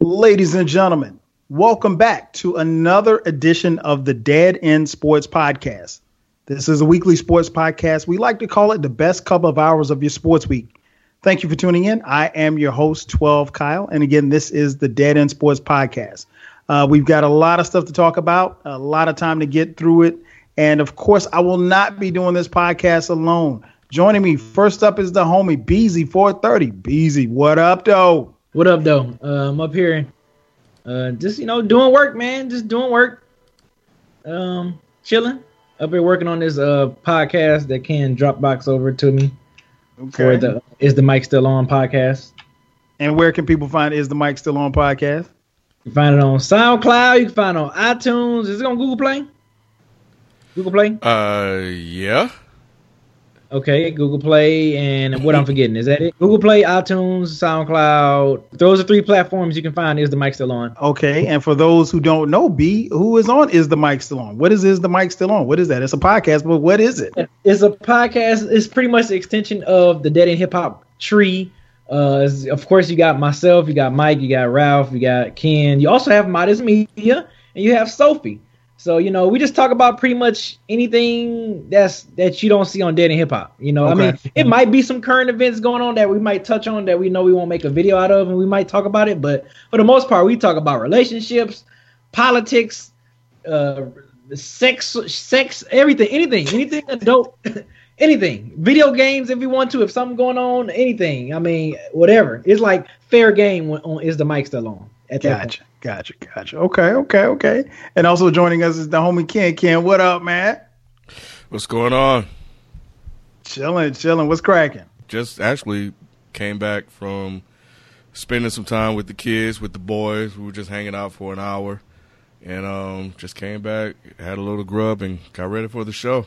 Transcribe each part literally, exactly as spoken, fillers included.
Ladies and gentlemen, welcome back to another edition of the Dead End Sports Podcast. This is a weekly sports podcast. We like to call it the best couple of hours of your sports week. Thank you for tuning in. I am your host, twelve Kyle. And again, this is the Dead End Sports Podcast. Uh, we've got a lot of stuff to talk about, a lot of time to get through it. And of course, I will not be doing this podcast alone. Joining me first up is the homie Beezy four thirty. Beezy, what up, though? What up, though? Uh, I'm up here, uh, just you know, doing work, man. Just doing work, um, chilling. Up here working on this uh podcast that Ken Dropbox over to me. Okay. For the Is the Mic Still On podcast. And where can people find Is the Mic Still On podcast? You can find it on SoundCloud. You can find it on iTunes. Is it on Google Play? Google Play? Uh, yeah. Okay, Google Play, and what I'm forgetting, is that it? Google Play, iTunes, SoundCloud. Those are three platforms you can find Is the Mic Still On. Okay, and for those who don't know, B, who is on Is the Mic Still On? What is Is the Mic Still On? What is that? It's a podcast, but what is it? It's a podcast. It's pretty much the extension of the Dead End Hip Hop tree. Uh, of course, you got myself, you got Mike, you got Ralph, you got Ken. You also have Modest Media, and you have Sophie. So, you know, we just talk about pretty much anything that's that you don't see on Dead End Hip Hop. You know, okay. I mean, it might be some current events going on that we might touch on that we know we won't make a video out of, and we might talk about it. But for the most part, we talk about relationships, politics, uh, sex, sex, everything, anything, anything adult, anything. Video games if we want to, if something going on, anything. I mean, whatever. It's like fair game when on Is the Mic Still On. At that gotcha. Point. Gotcha, gotcha. Okay, okay, okay. And also joining us is the homie Ken. Ken, what up, man? What's going on? Chilling, chilling. What's cracking? Just actually came back from spending some time with the kids, with the boys. We were just hanging out for an hour. And um, just came back, had a little grub, and got ready for the show.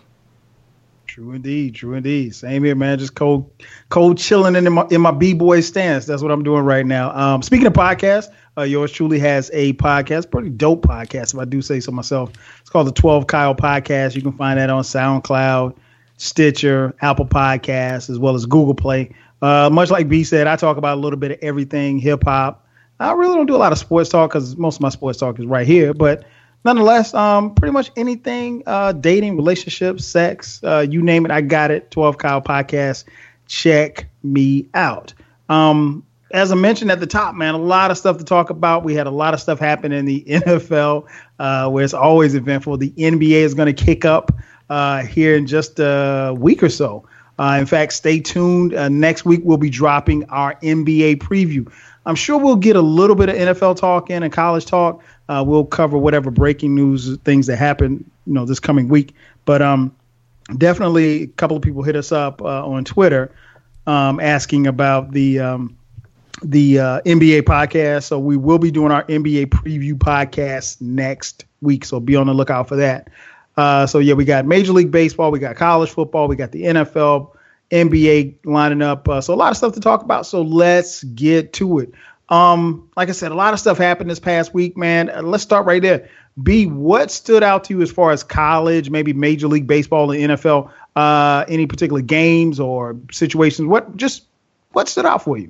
True indeed, true indeed. Same here, man. Just cold, cold chilling in my in my b-boy stance. That's what I'm doing right now. Um, speaking of podcasts, uh, yours truly has a podcast, pretty dope podcast, if I do say so myself. It's called the twelve Kyle Podcast. You can find that on SoundCloud, Stitcher, Apple Podcasts, as well as Google Play. Uh, much like B said, I talk about a little bit of everything hip hop. I really don't do a lot of sports talk because most of my sports talk is right here, but nonetheless, um, pretty much anything, uh, dating, relationships, sex, uh, you name it, I got it. twelve Kyle Podcast. Check me out. Um, as I mentioned at the top, man, a lot of stuff to talk about. We had a lot of stuff happen in the N F L, uh, where it's always eventful. The N B A is going to kick up uh, here in just a week or so. Uh, in fact, stay tuned. Uh, next week, we'll be dropping our N B A preview. I'm sure we'll get a little bit of N F L talk in and college talk. Uh, we'll cover whatever breaking news, things that happen, you know, this coming week. But um, definitely a couple of people hit us up uh, on Twitter um, asking about the um, the uh, N B A podcast. So we will be doing our N B A preview podcast next week. So be on the lookout for that. Uh, so, yeah, we got Major League Baseball. We got college football. We got the N F L, N B A lining up. Uh, so a lot of stuff to talk about. So let's get to it. Um, like I said, a lot of stuff happened this past week, man. Uh, let's start right there. B, what stood out to you as far as college, maybe Major League Baseball and N F L, uh, any particular games or situations? What just what stood out for you?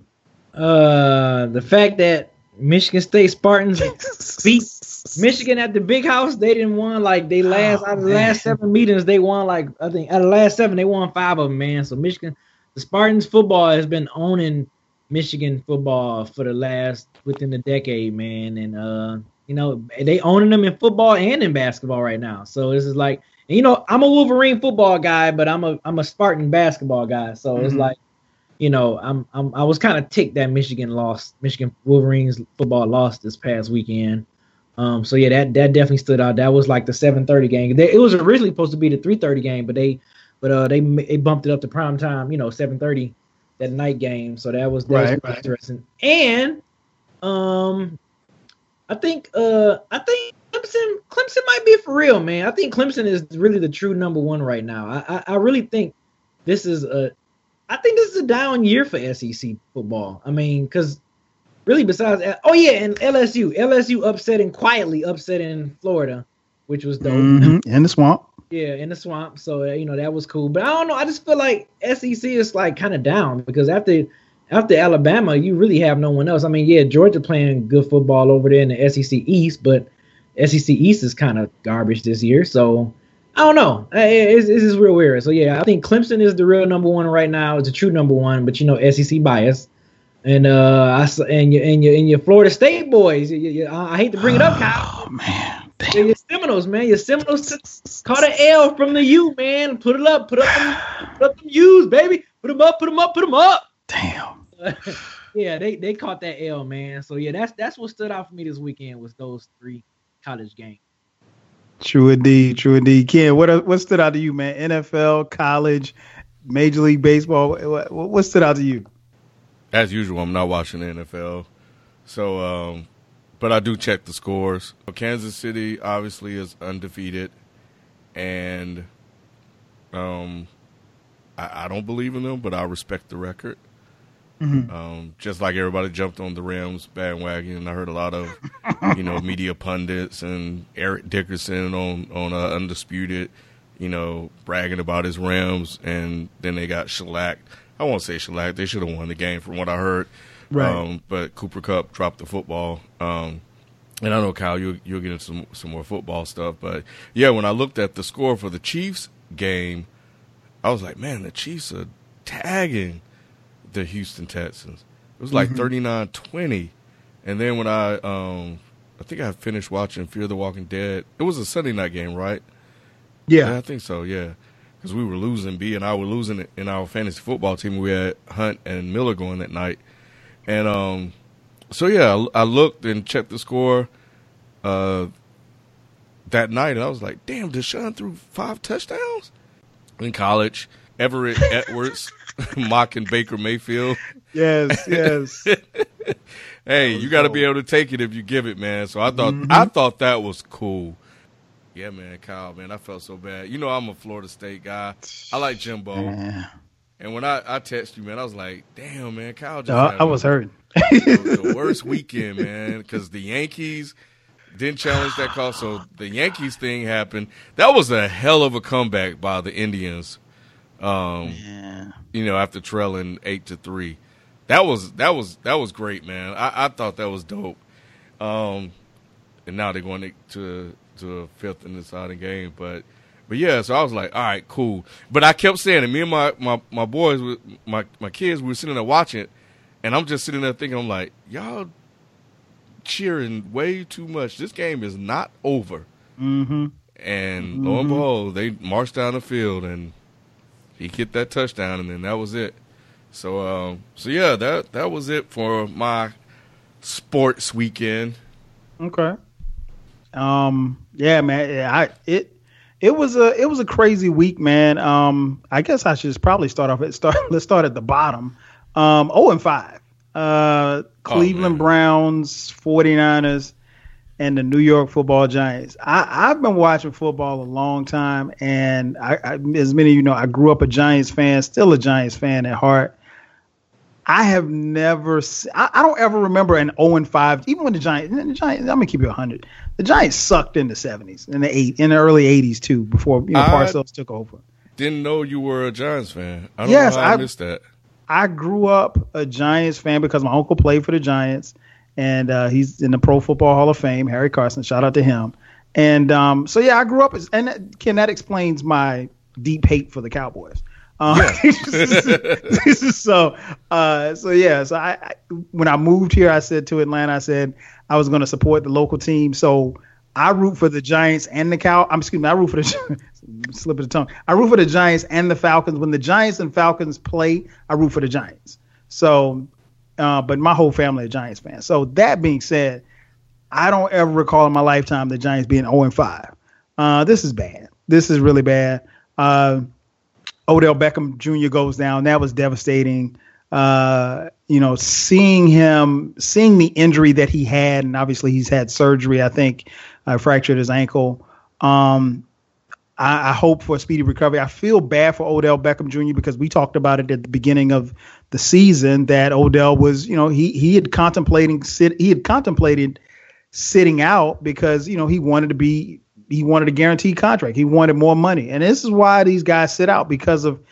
Uh, the fact that Michigan State Spartans beat Michigan at the Big House. They didn't won like they last oh, out of the last seven meetings. They won like I think out of the last seven they won five of them, man. So Michigan, the Spartans football has been owning Michigan football for the last within the decade, man. And uh, you know, they owning them in football and in basketball right now. So this is like, and, you know, I'm a Wolverine football guy, but I'm a I'm a Spartan basketball guy. So mm-hmm. It's like, you know, I'm I'm I was kind of ticked that Michigan lost. Michigan Wolverines football lost this past weekend. Um, so yeah, that that definitely stood out. That was like the seven thirty game. They, it was originally supposed to be the three thirty game, but they but uh they they bumped it up to prime time. You know, seven thirty. That night game, so that was, that right, was right. interesting. And um, I think uh, I think Clemson Clemson might be for real, man. I think Clemson is really the true number one right now. I I, I really think this is a I think this is a down year for S E C football. I mean, because really besides oh yeah, and L S U L S U upsetting quietly upsetting Florida, which was dope. Mm-hmm. In the swamp. Yeah, in the swamp. So, uh, you know, that was cool. But I don't know. I just feel like S E C is like kind of down because after after Alabama, you really have no one else. I mean, yeah, Georgia playing good football over there in the S E C East, but S E C East is kind of garbage this year. So I don't know. It's, it's just real weird. So yeah, I think Clemson is the real number one right now. It's a true number one, but you know, S E C bias. And uh, I and your and your and your Florida State boys. You, you, I hate to bring it up, Kyle. Oh man, damn. Your Seminoles, man. Your Seminoles t- caught an L from the U, man. Put it up, put up, them, put up them U's, baby. Put them up, put them up, put them up. Damn. Yeah, they, they caught that L, man. So yeah, that's that's what stood out for me this weekend was those three college games. True indeed, true indeed. Ken, what what stood out to you, man? N F L, college, Major League Baseball. What, what stood out to you? As usual, I'm not watching the N F L, so um, but I do check the scores. Kansas City obviously is undefeated, and um, I, I don't believe in them, but I respect the record. Mm-hmm. Um, just like everybody jumped on the Rams bandwagon, and I heard a lot of you know media pundits and Eric Dickerson on on uh, Undisputed, you know, bragging about his Rams, and then they got shellacked. I won't say shellac. They should have won the game from what I heard. Right. Um, but Cooper Kupp dropped the football. Um, and I know, Kyle, you'll, you'll get into some, some more football stuff. But, yeah, when I looked at the score for the Chiefs game, I was like, man, the Chiefs are tagging the Houston Texans. It was like thirty-nine twenty. And then when I um, – I think I finished watching Fear the Walking Dead. It was a Sunday night game, right? Yeah. Yeah, I think so, yeah. Because we were losing, B and I were losing it in our fantasy football team. We had Hunt and Miller going that night. And um, so, yeah, I, I looked and checked the score uh, that night, and I was like, damn, Deshaun threw five touchdowns? In college, Everett Edwards mocking Baker Mayfield. Yes, yes. Hey, you got to be able to take it if you give it, man. So I thought mm-hmm. I thought that was cool. Yeah, man, Kyle, man, I felt so bad. You know I'm a Florida State guy. I like Jimbo. Yeah. And when I, I texted you, man, I was like, damn, man, Kyle just uh, I was hurting. the, the worst weekend, man, because the Yankees didn't challenge that call. So the Yankees thing happened. That was a hell of a comeback by the Indians, um, yeah. you know, after trailing eight to three. That was that was, that was great, man. I, I thought that was dope. Um, and now they're going to, to – to a fifth and deciding game, but but yeah, so I was like, all right, cool. But I kept saying it. Me and my my, my boys, my my kids, we were sitting there watching it, and I'm just sitting there thinking, I'm like, y'all cheering way too much. This game is not over. Mm-hmm. And mm-hmm. lo and behold, they marched down the field, and he hit that touchdown, and then that was it. So um, so yeah, that that was it for my sports weekend. Okay. Um. Yeah, man. I it it was a it was a crazy week, man. Um. I guess I should just probably start off at start. Let's start at the bottom. Um. Oh and five. Uh. Cleveland oh, Browns, forty-niners, and the New York Football Giants. I I've been watching football a long time, and I, I as many of you know, I grew up a Giants fan, still a Giants fan at heart. I have never seen, I, I don't ever remember an oh and five, even when the Giants, the Giants, I'm going to keep it one hundred. The Giants sucked in the seventies, in the eight, in the early eighties too, before you know, Parcells took over. Didn't know you were a Giants fan. I don't yes, know how I, I missed that. I grew up a Giants fan because my uncle played for the Giants, and uh, he's in the Pro Football Hall of Fame, Harry Carson, shout out to him. And um, so, yeah, I grew up, as, and that, Ken, that explains my deep hate for the Cowboys. Um, yeah. this is so, uh, so yeah. So I, I, when I moved here, I said to Atlanta, I said I was going to support the local team. So I root for the Giants and the Cow. I'm excuse me. I root for the slip of the tongue. I root for the Giants and the Falcons. When the Giants and Falcons play, I root for the Giants. So, uh, but my whole family are Giants fans. So that being said, I don't ever recall in my lifetime the Giants being oh and five. Uh, this is bad. This is really bad. Uh, Odell Beckham Junior goes down. That was devastating. Uh, you know, seeing him, seeing the injury that he had, and obviously he's had surgery. I think uh, fractured his ankle. Um, I, I hope for a speedy recovery. I feel bad for Odell Beckham Junior because we talked about it at the beginning of the season that Odell was, you know, he he had contemplating sit he had contemplated sitting out because you know he wanted to be. He wanted a guaranteed contract. He wanted more money. And this is why these guys sit out because of,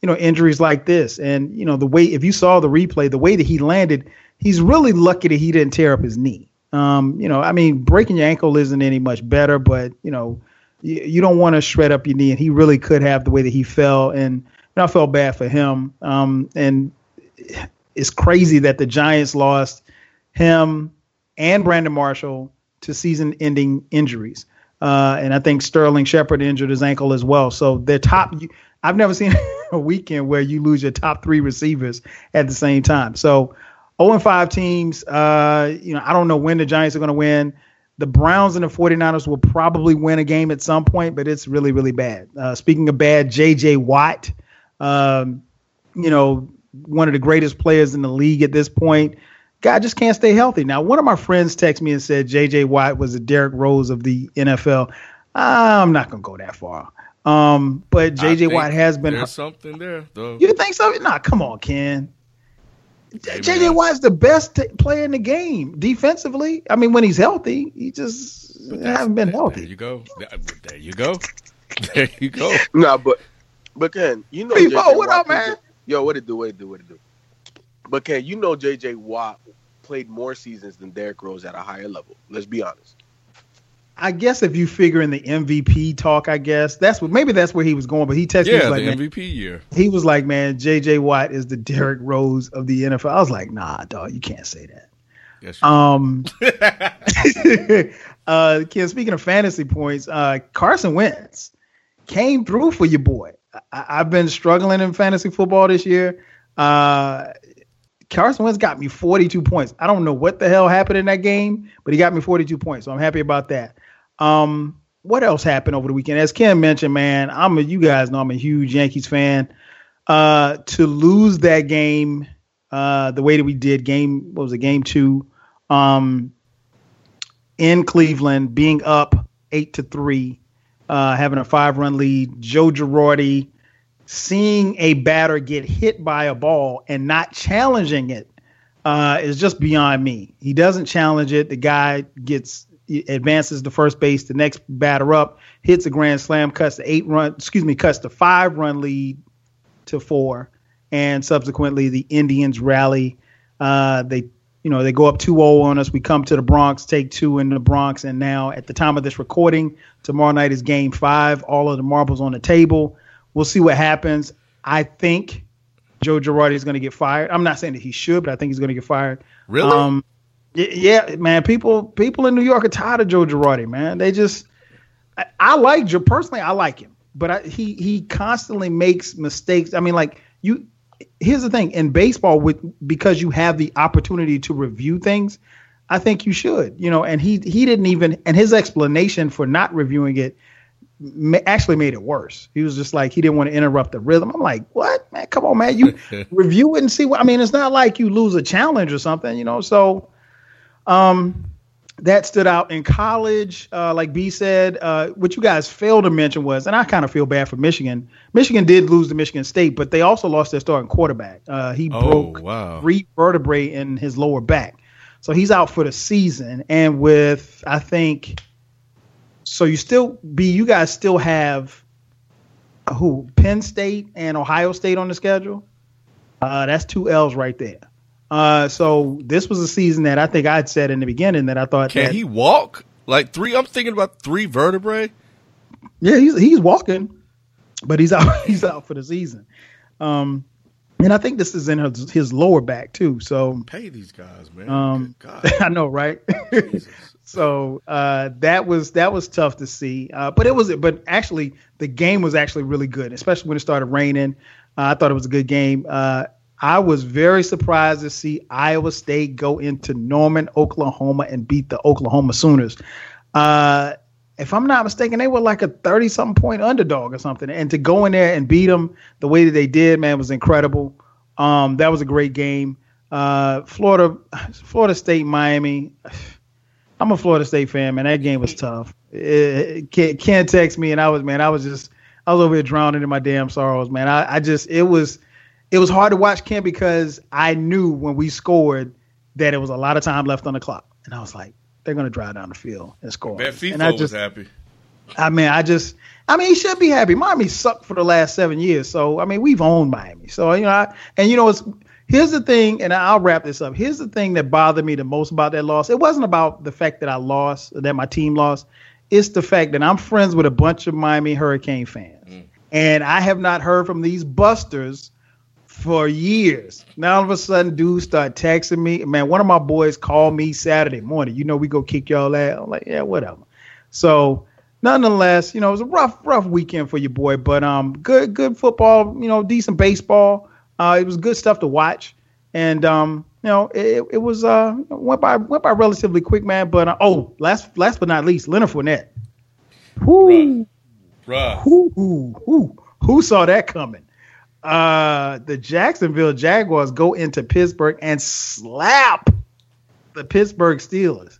you know, injuries like this. And, you know, the way, if you saw the replay, the way that he landed, he's really lucky that he didn't tear up his knee. Um, you know, I mean, breaking your ankle isn't any much better, but, you know, you, you don't want to shred up your knee. And he really could have the way that he fell. And, and I felt bad for him. Um, and it's crazy that the Giants lost him and Brandon Marshall to season-ending injuries. Uh, and I think Sterling Shepard injured his ankle as well. So they're top. I've never seen a weekend where you lose your top three receivers at the same time. So oh and five teams, uh, you know, I don't know when the Giants are going to win. The Browns and the 49ers will probably win a game at some point, but it's really, really bad. Uh, speaking of bad, J J Watt, um, you know, one of the greatest players in the league at this point. Guy just can't stay healthy. Now, one of my friends texted me and said J J Watt was the Derrick Rose of the N F L. I'm not going to go that far. Um, but J J Watt has been. There's something there, though. You think so? Nah, come on, Ken. J J Watt's the best t- player in the game defensively. I mean, when he's healthy, he just hasn't been healthy. There you go. There you go. There you go. Nah, but but Ken, you know, People, what up, man? Yo, what it do? What it do? What it do? But Ken, you know, J J Watt played more seasons than Derrick Rose at a higher level. Let's be honest. I guess if you figure in the M V P talk, I guess that's what maybe that's where he was going. But he texted yeah, me like, the man, M V P year. He was like, man, J J Watt is the Derrick Rose of the N F L. I was like, nah, dog, you can't say that. Yes, um, uh, Ken, speaking of fantasy points, uh, Carson Wentz came through for your boy. I, I've been struggling in fantasy football this year. Uh, Carson Wentz got me forty-two points. I don't know what the hell happened in that game, but he got me forty-two points, so I'm happy about that. Um, what else happened over the weekend? As Ken mentioned, man, I'm a, you guys know I'm a huge Yankees fan. Uh, to lose that game uh, the way that we did, game what was it, game two, um, in Cleveland, being up eight to three, uh, having a five-run lead, Joe Girardi seeing a batter get hit by a ball and not challenging it uh, is just beyond me. He doesn't challenge it. The guy gets advances to first base. The next batter up hits a grand slam, cuts the eight run, excuse me, cuts the five run lead to four, and subsequently the Indians rally. Uh, they, you know, they go up two oh on us. We come to the Bronx, take two in the Bronx, and now at the time of this recording, tomorrow night is game five. All of the marbles on the table. We'll see what happens. I think Joe Girardi is going to get fired. I'm not saying that he should, but I think he's going to get fired. Really? Um, yeah, man. People, people in New York are tired of Joe Girardi, man. They just, I, I like Joe personally. I like him, but I, he he constantly makes mistakes. I mean, like you. Here's the thing in baseball, with because you have the opportunity to review things, I think you should. You know, and he he didn't even, and his explanation for not reviewing it actually made it worse. He was just like, he didn't want to interrupt the rhythm. I'm like, what, man? Come on, man. You review it and see what, I mean, it's not like you lose a challenge or something, you know? So, um, that stood out in college. Uh, like B said, uh, what you guys failed to mention was, and I kind of feel bad for Michigan. Michigan did lose to Michigan State, but they also lost their starting quarterback. Uh, he oh, broke wow. three vertebrae in his lower back. So he's out for the season. And with, I think, so you still be, you guys still have uh, who? Penn State and Ohio State on the schedule. Uh, that's two L's right there. Uh, so this was a season that I think I'd said in the beginning that I thought Can that, he walk? Like three, I'm thinking about three vertebrae. Yeah, he's he's walking, but he's out he's out for the season. Um, and I think this is in his, his lower back too. So pay these guys, man. Um, Good God. I know, right? So uh, that was that was tough to see, uh, but it was. But actually, the game was actually really good, especially when it started raining. Uh, I thought it was a good game. Uh, I was very surprised to see Iowa State go into Norman, Oklahoma, and beat the Oklahoma Sooners. Uh, if I'm not mistaken, they were like a thirty-something point underdog or something, and to go in there and beat them the way that they did, man, was incredible. Um, that was a great game. Uh, Florida, Florida State, Miami. I'm a Florida State fan, man. That game was tough. It, it, Ken text me, and I was, man, I was just, I was over here drowning in my damn sorrows, man. I, I just, it was, it was hard to watch Ken because I knew when we scored that it was a lot of time left on the clock, and I was like, they're gonna drive down the field and score. Bet FIFA and I just, was happy. I mean, I just, I mean, he should be happy. Miami sucked for the last seven years. So, I mean, we've owned Miami. So, you know, I, and, you know, it's, here's the thing, and I'll wrap this up. Here's the thing that bothered me the most about that loss. It wasn't about the fact that I lost, that my team lost. It's the fact that I'm friends with a bunch of Miami Hurricane fans. Mm. And I have not heard from these busters for years. Now, all of a sudden, dudes start texting me. Man, one of my boys called me Saturday morning. You know, we go kick y'all out. I'm like, yeah, whatever. So, nonetheless, you know, it was a rough, rough weekend for your boy. But um, good, good football, you know, decent baseball. Uh, it was good stuff to watch. And, um, you know, it, it was uh went by went by relatively quick, man. But, uh, oh, last last but not least, Leonard Fournette. Whoo. Bruh. Who, who, who, who saw that coming? Uh, the Jacksonville Jaguars go into Pittsburgh and slap the Pittsburgh Steelers.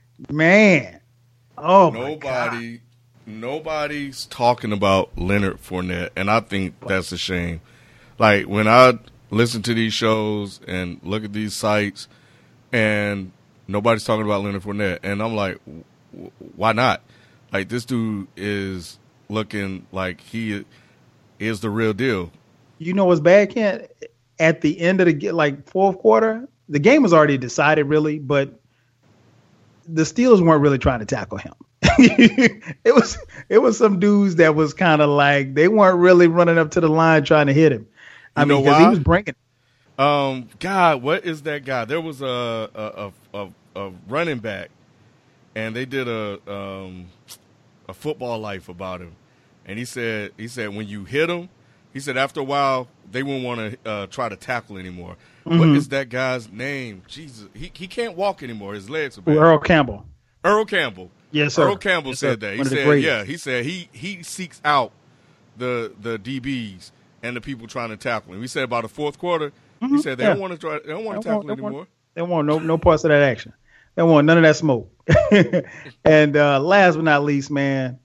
Man, oh my nobody, God. nobody's talking about Leonard Fournette, and I think that's a shame. Like when I listen to these shows and look at these sites, and nobody's talking about Leonard Fournette, and I'm like, why not? Like this dude is looking like he is the real deal. You know what's bad, Ken? At the end of the like fourth quarter, the game was already decided, really, but the Steelers weren't really trying to tackle him. it was it was some dudes that was kind of like they weren't really running up to the line trying to hit him. I you mean, because he was bringing. Um, God, what is that guy? There was a a a, a running back, and they did a um a football life about him, and he said he said when you hit him. He said after a while, they won't want to uh, try to tackle anymore. Mm-hmm. What is that guy's name? Jesus. He he can't walk anymore. His legs are bad. Earl Campbell. Earl Campbell. Yes, sir. Earl Campbell yes, said sir. that. He One said, yeah, he said he, he seeks out the the D Bs and the people trying to tackle him. He said about the fourth quarter, mm-hmm. he said they yeah. don't want to try they don't want to tackle want, anymore. Want, they want no no parts of that action. They want none of that smoke. And uh, last but not least, man,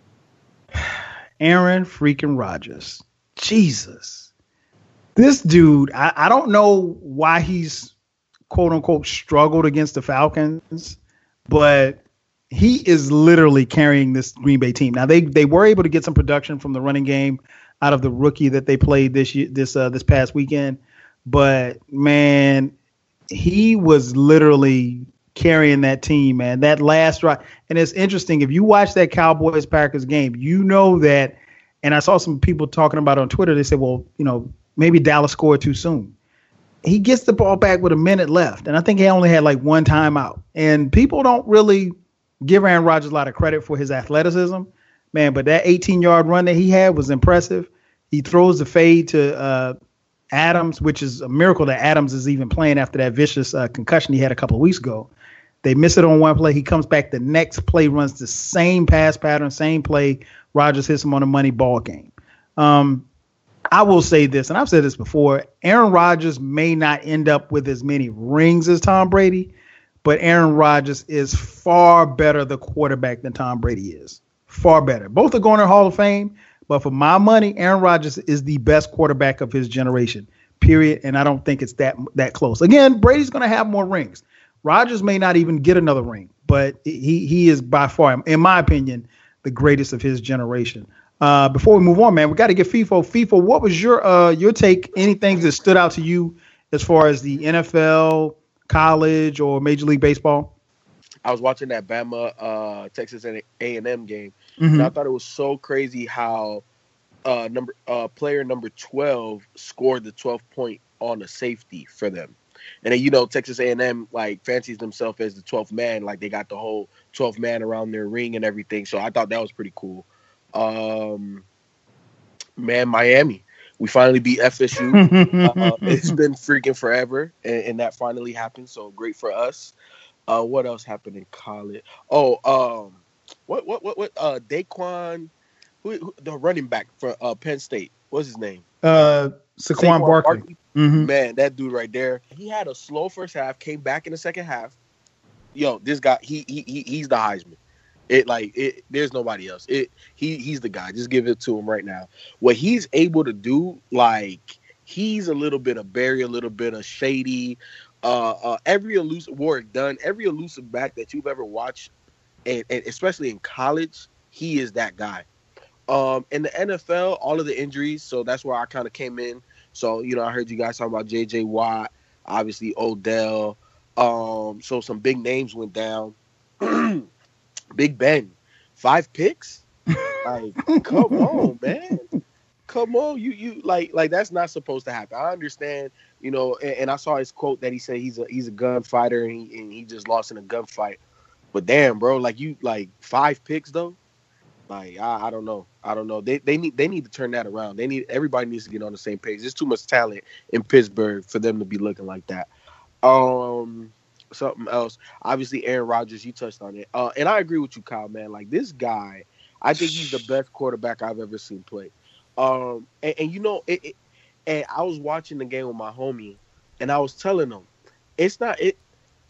Aaron freaking Rodgers. Jesus. This dude, I, I don't know why he's quote unquote struggled against the Falcons, but he is literally carrying this Green Bay team. Now they they were able to get some production from the running game out of the rookie that they played this year, this uh, this past weekend, but man, he was literally carrying that team, man. That last drive, and it's interesting if you watch that Cowboys Packers game, you know that. And I saw some people talking about it on Twitter. They said, well, you know, maybe Dallas scored too soon. He gets the ball back with a minute left. And I think he only had like one timeout. And people don't really give Aaron Rodgers a lot of credit for his athleticism, man. But that eighteen-yard run that he had was impressive. He throws the fade to uh, Adams, which is a miracle that Adams is even playing after that vicious uh, concussion he had a couple of weeks ago. They miss it on one play. He comes back. The next play runs the same pass pattern, same play. Rodgers hits him on a money ball game. Um, I will say this, and I've said this before. Aaron Rodgers may not end up with as many rings as Tom Brady, but Aaron Rodgers is far better the quarterback than Tom Brady is. Far better. Both are going to the Hall of Fame, but for my money, Aaron Rodgers is the best quarterback of his generation, period, and I don't think it's that that close. Again, Brady's going to have more rings. Rodgers may not even get another ring, but he he is by far, in my opinion, the greatest of his generation. Uh, before we move on, man, we got to get FIFO. FIFO, what was your uh, your take? Anything that stood out to you as far as the N F L, college, or Major League Baseball? I was watching that Bama uh, Texas A and M game, mm-hmm. and I thought it was so crazy how uh, number uh, player number twelve scored the twelfth point on a safety for them. And then, you know, Texas A and M, like, fancies themselves as the twelfth man. Like, they got the whole twelfth man around their ring and everything. So I thought that was pretty cool. Um, man, Miami. We finally beat F S U. uh, it's been freaking forever, and, and that finally happened. So great for us. Uh, what else happened in college? Oh, um, what, what, what, what? Uh, Daquan, who, who, the running back for uh, Penn State. What's his name? Uh, Saquon, Saquon Barkley. Barkley. Mm-hmm. Man, that dude right there. He had a slow first half, came back in the second half. Yo, this guy, he he, he he's the Heisman. It like it. There's nobody else. It he he's the guy. Just give it to him right now. What he's able to do, like he's a little bit of Barry, a little bit of Shady. Uh, uh, every elusive Warwick Dunn, every elusive back that you've ever watched, and, and especially in college, he is that guy. Um, in the N F L, all of the injuries, so that's where I kind of came in. So, you know, I heard you guys talking about J J Watt, obviously Odell. Um, so some big names went down. Big Ben, five picks? Like, come on, man. Come on. You you like like that's not supposed to happen. I understand, you know, and, and I saw his quote that he said he's a he's a gunfighter and he, and he just lost in a gunfight. But damn, bro, like you like five picks though? Like I, I don't know. I don't know. They they need they need to turn that around. They need everybody needs to get on the same page. There's too much talent in Pittsburgh for them to be looking like that. Um, something else. Obviously, Aaron Rodgers. You touched on it, uh, and I agree with you, Kyle. Man, like this guy, I think he's the best quarterback I've ever seen play. Um, and, and you know, it, it. And I was watching the game with my homie, and I was telling him, it's not it.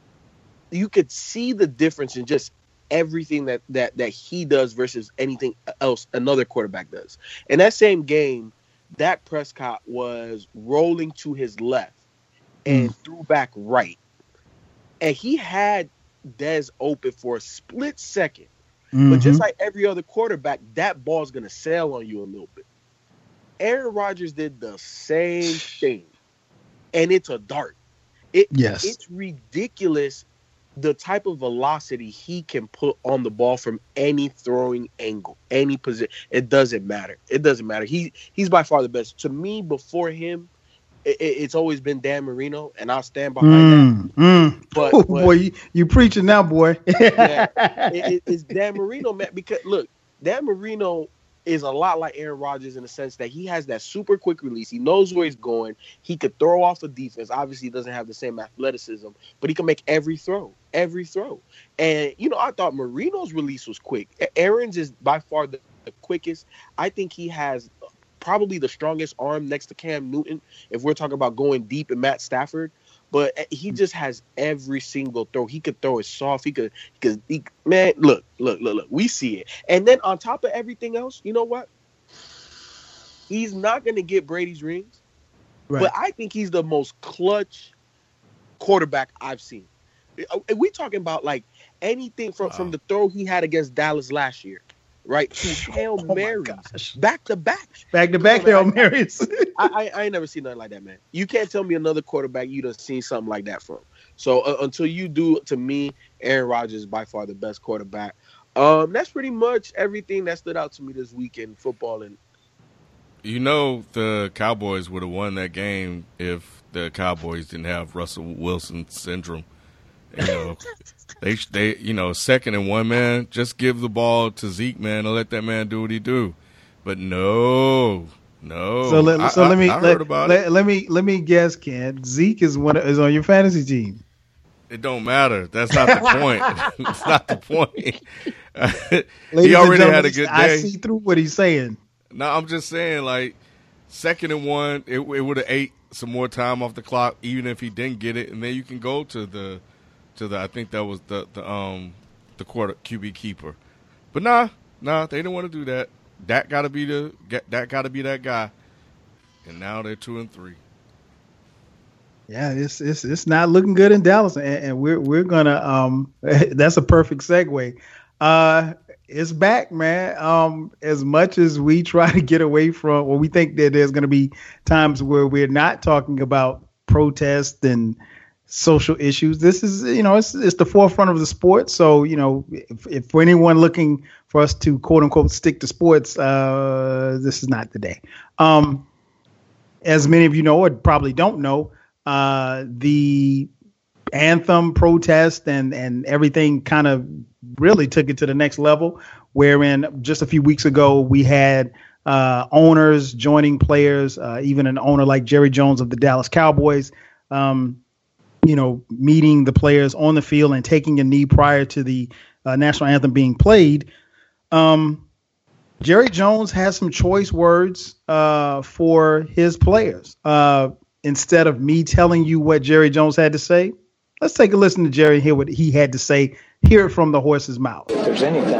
You could see the difference in just everything that, that that he does versus anything else another quarterback does. In that same game, Dak Prescott was rolling to his left and mm. threw back right. And he had Dez open for a split second. Mm-hmm. But just like every other quarterback, that ball's going to sail on you a little bit. Aaron Rodgers did the same thing. And it's a dart. It, yes. It's ridiculous the type of velocity he can put on the ball from any throwing angle, any position. It doesn't matter. It doesn't matter. He he's by far the best. To me, before him, it, it's always been Dan Marino, and I'll stand behind mm, that. Mm. But, oh, but boy, you, you preaching now, boy. yeah, it, it, it's Dan Marino, man. Because look, Dan Marino is a lot like Aaron Rodgers in the sense that he has that super quick release. He knows where he's going. He could throw off a defense. Obviously, he doesn't have the same athleticism, but he can make every throw, every throw. And, you know, I thought Marino's release was quick. Aaron's is by far the, the quickest. I think he has probably the strongest arm next to Cam Newton if we're talking about going deep and Matt Stafford. But he just has every single throw. He could throw it soft. He could, he could, he, man, look, look, look, look. We see it. And then on top of everything else, you know what? He's not going to get Brady's rings. Right. But I think he's the most clutch quarterback I've seen. Are we talking about like anything from, wow. from the throw he had against Dallas last year? Right, to Hail oh Marys, back to back, back to back Hail Marys. I, I I ain't never seen nothing like that, man. You can't tell me another quarterback you done seen something like that from. So uh, until you do, to me, Aaron Rodgers is by far the best quarterback. Um, that's pretty much everything that stood out to me this week in football. And you know, the Cowboys would have won that game if the Cowboys didn't have Russell Wilson syndrome. You know, they they you know second and one, man. Just give the ball to Zeke, man, and let that man do what he do. But no, no. So let so I, let me I, I let, let, let, let me let me guess, Ken. Zeke is one is on your fantasy team. It don't matter. That's not the point. It's not the point. Ladies he already had a good day. I see through what he's saying. No, I'm just saying, like second and one, it, it would have ate some more time off the clock, even if he didn't get it, and then you can go to the. To the, I think that was the the um the quarter Q B keeper, but nah nah they didn't want to do that. That got to be the that got to be that guy, and now they're two and three. Yeah, it's it's it's not looking good in Dallas, and, and we're we're gonna um that's a perfect segue. Uh, it's back, man. Um, as much as we try to get away from, well, we think that there's gonna be times where we're not talking about protest and social issues. This is, you know, it's it's the forefront of the sport. So, you know, if, if for anyone looking for us to quote unquote stick to sports, uh, this is not the day. Um, as many of you know, or probably don't know, uh, the anthem protest and and everything kind of really took it to the next level. Wherein just a few weeks ago we had uh, owners joining players, uh, even an owner like Jerry Jones of the Dallas Cowboys. Um, you know, meeting the players on the field and taking a knee prior to the uh, national anthem being played. Um, Jerry Jones has some choice words uh, for his players. Uh, instead of me telling you what Jerry Jones had to say, let's take a listen to Jerry and hear what he had to say. Hear it from the horse's mouth. If there's anything that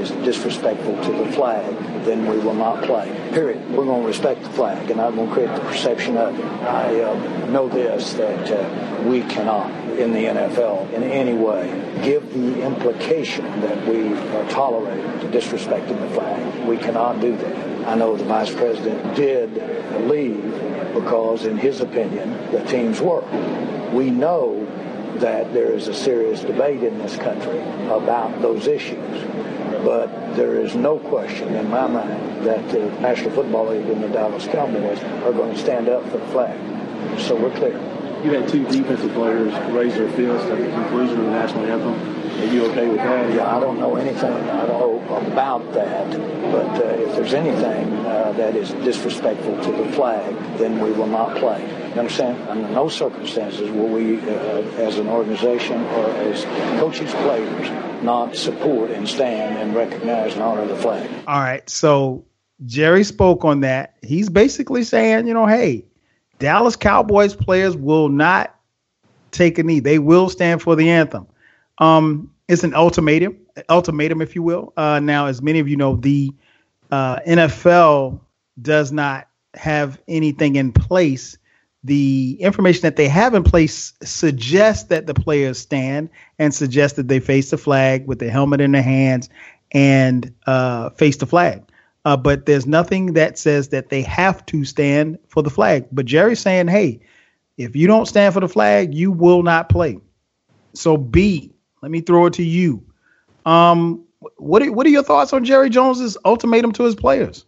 is disrespectful to the flag, then we will not play. Period. We're going to respect the flag, and I'm going to create the perception of it. I uh, know this, that uh, we cannot, in the N F L, in any way, give the implication that we are tolerating disrespecting the flag. We cannot do that. I know the vice president did leave because, in his opinion, the teams were. We know that there is a serious debate in this country about those issues. But there is no question in my mind that the National Football League and the Dallas Cowboys are going to stand up for the flag. So we're clear. You had two defensive players raise their fists at the conclusion of the national anthem. Are you okay with that? Yeah, I don't know anything I don't know about that. But uh, if there's anything uh, that is disrespectful to the flag, then we will not play. You understand? Under no circumstances will we, uh, as an organization or as coaches, players, not support and stand and recognize and honor the flag. All right. So Jerry spoke on that. He's basically saying, you know, hey, Dallas Cowboys players will not take a knee. They will stand for the anthem. Um, it's an ultimatum, ultimatum, if you will. Uh, now, as many of you know, the uh, N F L does not have anything in place. The information that they have in place suggests that the players stand and suggests that they face the flag with the helmet in their hands and uh, face the flag. Uh, but there's nothing that says that they have to stand for the flag. But Jerry's saying, hey, if you don't stand for the flag, you will not play. So B, let me throw it to you. Um, what are, what are your thoughts on Jerry Jones's ultimatum to his players?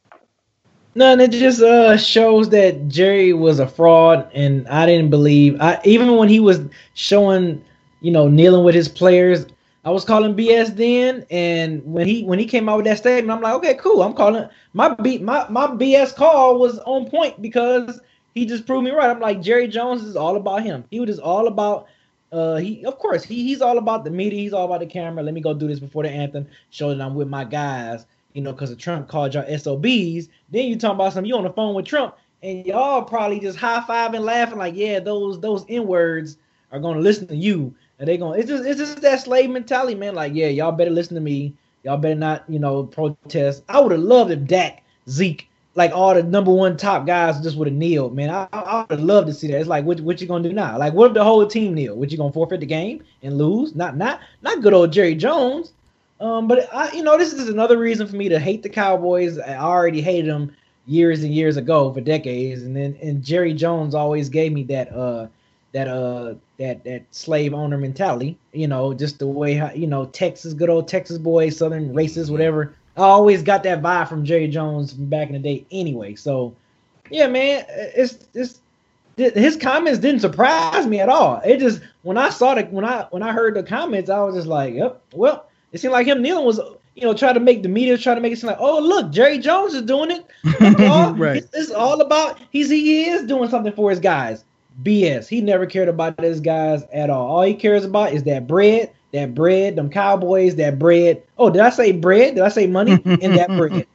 No, it just uh, shows that Jerry was a fraud, and I didn't believe. I even when he was showing, you know, kneeling with his players, I was calling B S then. And when he when he came out with that statement, I'm like, okay, cool. I'm calling my B my my B S call was on point because he just proved me right. I'm like, Jerry Jones is all about him. He was just all about. Uh, he of course he he's all about the media. He's all about the camera. Let me go do this before the anthem. Show that I'm with my guys. You know, because Trump called y'all S O Bs. Then you talking about something, you on the phone with Trump, and y'all probably just high-fiving, laughing like, yeah, those those N-words are going to listen to you. And they going, it's just it's just that slave mentality, man. Like, yeah, y'all better listen to me. Y'all better not, you know, protest. I would have loved if Dak, Zeke, like all the number one top guys just would have kneeled, man. I, I would have loved to see that. It's like, what, what you going to do now? Like, what if the whole team kneel? What, you going to forfeit the game and lose? Not, not, not good old Jerry Jones. Um, but I, you know, this is another reason for me to hate the Cowboys. I already hated them years and years ago for decades, and then and Jerry Jones always gave me that uh that uh that that slave owner mentality. You know, just the way how, you know, Texas, good old Texas boy, Southern racist, whatever. I always got that vibe from Jerry Jones from back in the day. Anyway, so yeah, man, it's it's his comments didn't surprise me at all. It just when I saw the when I when I heard the comments, I was just like, yep, well. It seemed like him kneeling was, you know, trying to make the media try to make it seem like, oh, look, Jerry Jones is doing it. All, right. It's, it's all about he's he is doing something for his guys. B S. He never cared about his guys at all. All he cares about is that bread, that bread, them Cowboys, that bread. Oh, did I say bread? Did I say money? And that bread.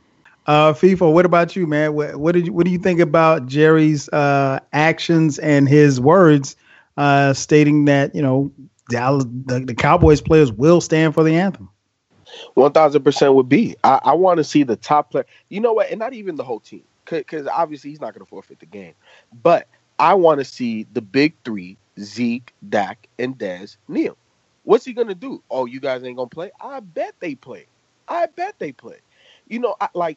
Uh, FIFA, what about you, man? What, what did you, what do you think about Jerry's uh, actions and his words uh, stating that, you know, Dallas, the, the Cowboys players will stand for the anthem? One thousand percent would be. I, I want to see the top player. You know what? And not even the whole team, because obviously he's not going to forfeit the game. But I want to see the big three: Zeke, Dak, and Dez kneel. What's he going to do? Oh, you guys ain't going to play? I bet they play. I bet they play. You know, I, like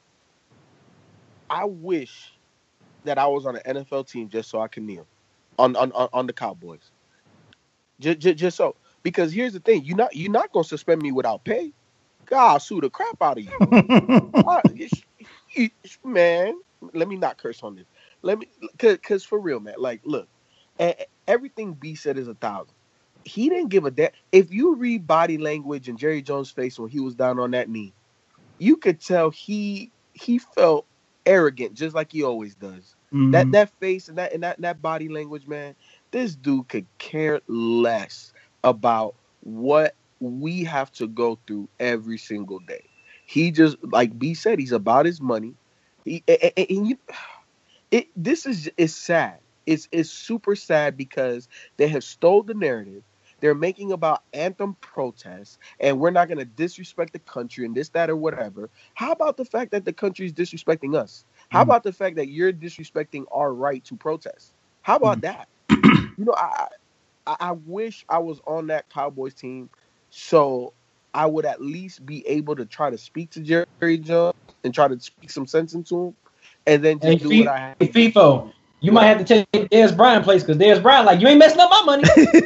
I wish that I was on an N F L team just so I can kneel on on on, on the Cowboys. Just, just, just so, because here's the thing, you're not you're not gonna suspend me without pay. God, I'll sue the crap out of you. uh, it's, it's, man, let me not curse on this. Let me, cause, cause for real, man. Like, look, everything B said is a thousand. He didn't give a damn. If you read body language in Jerry Jones' face when he was down on that knee, you could tell he he felt arrogant, just like he always does. Mm-hmm. That that face and that and that, and that body language, man. This dude could care less about what we have to go through every single day. He just, like B said, he's about his money. He, and, and you, it, this is is sad. It's it's super sad because they have stole the narrative. they're making about anthem protests, and we're not going to disrespect the country and this, that, or whatever. How about the fact that the country is disrespecting us? How Mm. about the fact that you're disrespecting our right to protest? How about Mm. that? You know, I, I I wish I was on that Cowboys team, so I would at least be able to try to speak to Jerry Jones and try to speak some sense into him, and then just Hey, do F- what I have. hey, FIFO, you might have to take Dez Bryant place because Dez Bryant, like, you ain't messing up my money.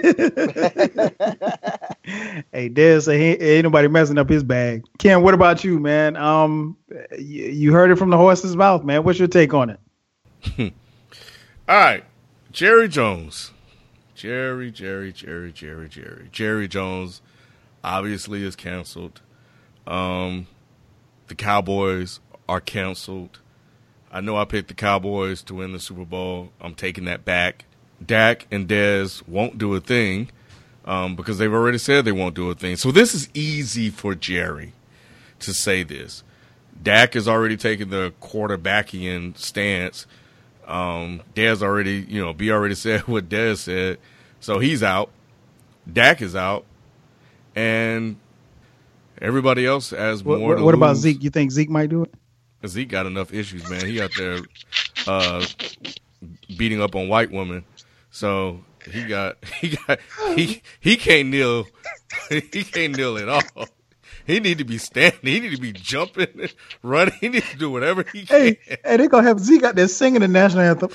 Hey, Dez, say ain't, ain't nobody messing up his bag. Ken, what about you, man? Um, you, you heard it from the horse's mouth, man. What's your take on it? All right, Jerry Jones. Jerry, Jerry, Jerry, Jerry, Jerry. Jerry Jones obviously is canceled. Um, the Cowboys are canceled. I know I picked the Cowboys to win the Super Bowl. I'm taking that back. Dak and Dez won't do a thing um, because they've already said they won't do a thing. So this is easy for Jerry to say this. Dak has already taken the quarterbackian stance. Um, Dez already, you know, B already said what Dez said. So he's out. Dak is out. And everybody else has What, more what, to what about lose. Zeke? You think Zeke might do it? Zeke got enough issues, man. He out there uh, beating up on white women. So he got he got he he can't kneel. He can't kneel at all. He need to be standing. He need to be jumping, running. He needs to do whatever he can. Hey, hey, they gonna have Zeke out there singing the national anthem.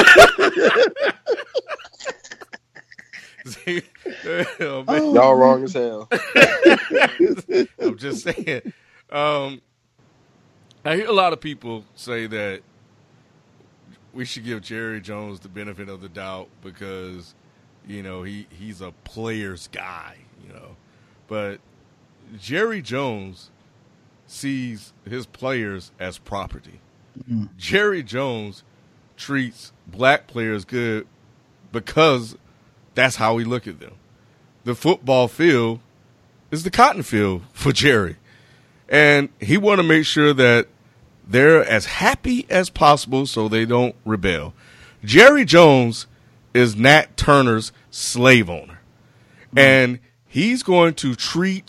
Oh, man. Y'all wrong as hell. I'm just saying. Um, I hear a lot of people say that we should give Jerry Jones the benefit of the doubt because, you know, he, he's a player's guy, you know. But Jerry Jones sees his players as property. Mm-hmm. Jerry Jones treats black players good because that's how we look at them. The football field is the cotton field for Jerry. And he want to make sure that they're as happy as possible so they don't rebel. Jerry Jones is Nat Turner's slave owner. Mm-hmm. And he's going to treat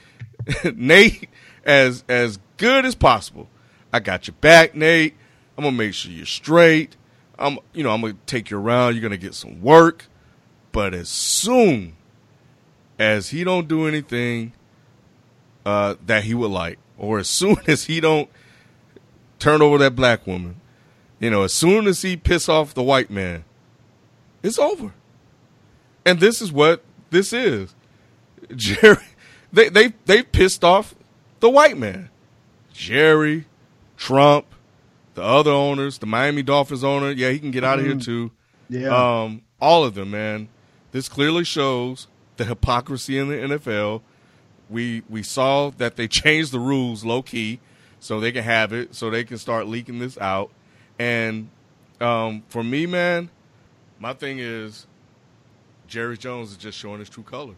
Nate as as good as possible. I got your back, Nate. I'm going to make sure you're straight. I'm you know, I'm going to take you around. You're going to get some work. But as soon as he don't do anything uh, that he would like, or as soon as he don't turn over that black woman, you know, as soon as he piss off the white man, it's over. And this is what this is. Jerry, they they they pissed off the white man. Jerry, Trump, the other owners, the Miami Dolphins owner, yeah, he can get out of here too. Yeah. Um, all of them, man. This clearly shows the hypocrisy in the N F L. We we saw that they changed the rules low key so they can have it, so they can start leaking this out. And um, for me, man, my thing is Jerry Jones is just showing his true colors.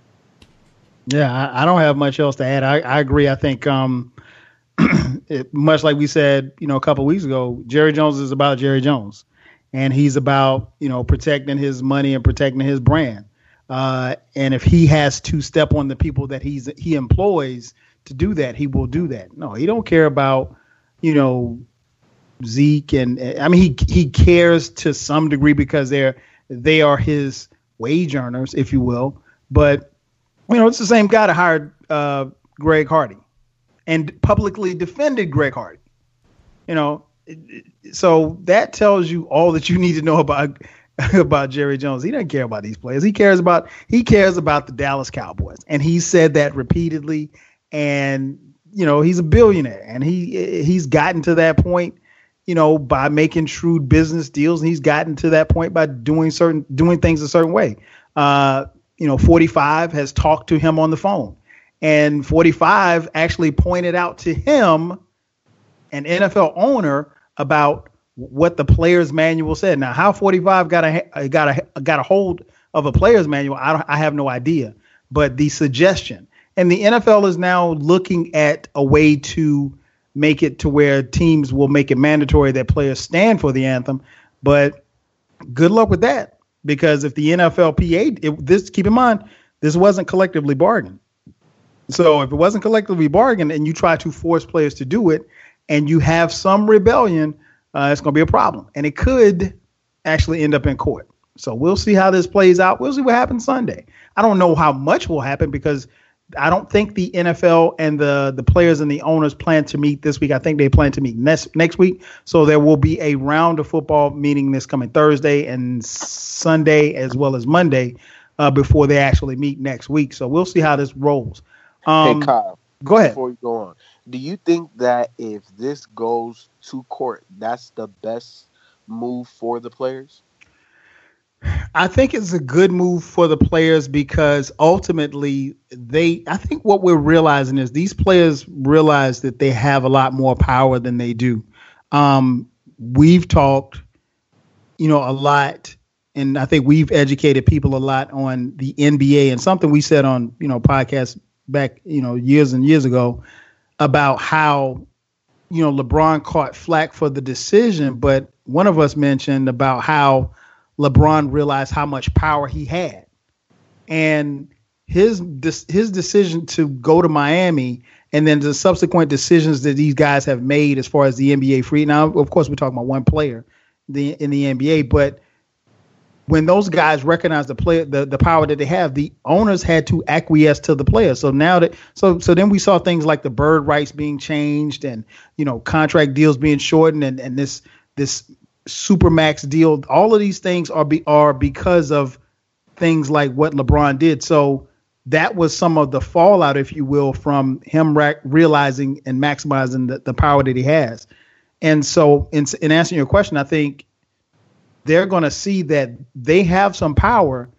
Yeah, I, I don't have much else to add. I, I agree. I think um, it, much like we said, you know, a couple of weeks ago, Jerry Jones is about Jerry Jones. And he's about, you know, protecting his money and protecting his brand. Uh, and if he has to step on the people that he's he employs to do that, he will do that. No, he don't care about, you know, Zeke. And I mean, he he cares to some degree because they're they are his wage earners, if you will. But, you know, it's the same guy that hired uh, Greg Hardy and publicly defended Greg Hardy. You know, so that tells you all that you need to know about about Jerry Jones. He doesn't care about these players. He cares about he cares about the Dallas Cowboys, and he said that repeatedly. And you know, he's a billionaire, and he he's gotten to that point, you know, by making shrewd business deals. And he's gotten to that point by doing certain doing things a certain way. Uh, you know, forty-five has talked to him on the phone, and forty-five actually pointed out to him, an N F L owner, about what the player's manual said. Now, how forty-five got a got a got a hold of a player's manual, I don't, I have no idea. But the suggestion, and the N F L is now looking at a way to make it to where teams will make it mandatory that players stand for the anthem. But good luck with that. because if the N F L P A, it, this keep in mind, this wasn't collectively bargained. So if it wasn't collectively bargained and you try to force players to do it and you have some rebellion, uh, it's going to be a problem. And it could actually end up in court. So we'll see how this plays out. We'll see what happens Sunday. I don't know how much will happen because I don't think the N F L and the, the players and the owners plan to meet this week. I think they plan to meet next next week. So there will be a round of football meeting this coming Thursday and Sunday as well as Monday uh, before they actually meet next week. So we'll see how this rolls. Um, hey, Kyle. Go ahead. Before we go on, do you think that if this goes to court, that's the best move for the players? I think it's a good move for the players because ultimately they, I think what we're realizing is these players realize that they have a lot more power than they do. Um, we've talked, you know, a lot, and I think we've educated people a lot on the N B A, and something we said on, you know, podcasts back, you know, years and years ago about how, you know, LeBron caught flack for the decision, but one of us mentioned about how LeBron realized how much power he had, and his his decision to go to Miami, and then the subsequent decisions that these guys have made as far as the N B A free. Now, of course, we're talking about one player the, in the N B A, but when those guys recognize the play, the, the power that they have, the owners had to acquiesce to the players. So now that so so then we saw things like the bird rights being changed, and you know contract deals being shortened, and and this this. Supermax deal. All of these things are be are because of things like what LeBron did. So that was some of the fallout, if you will, from him ra- realizing and maximizing the, the power that he has. And so in, in answering your question, I think they're going to see that they have some power.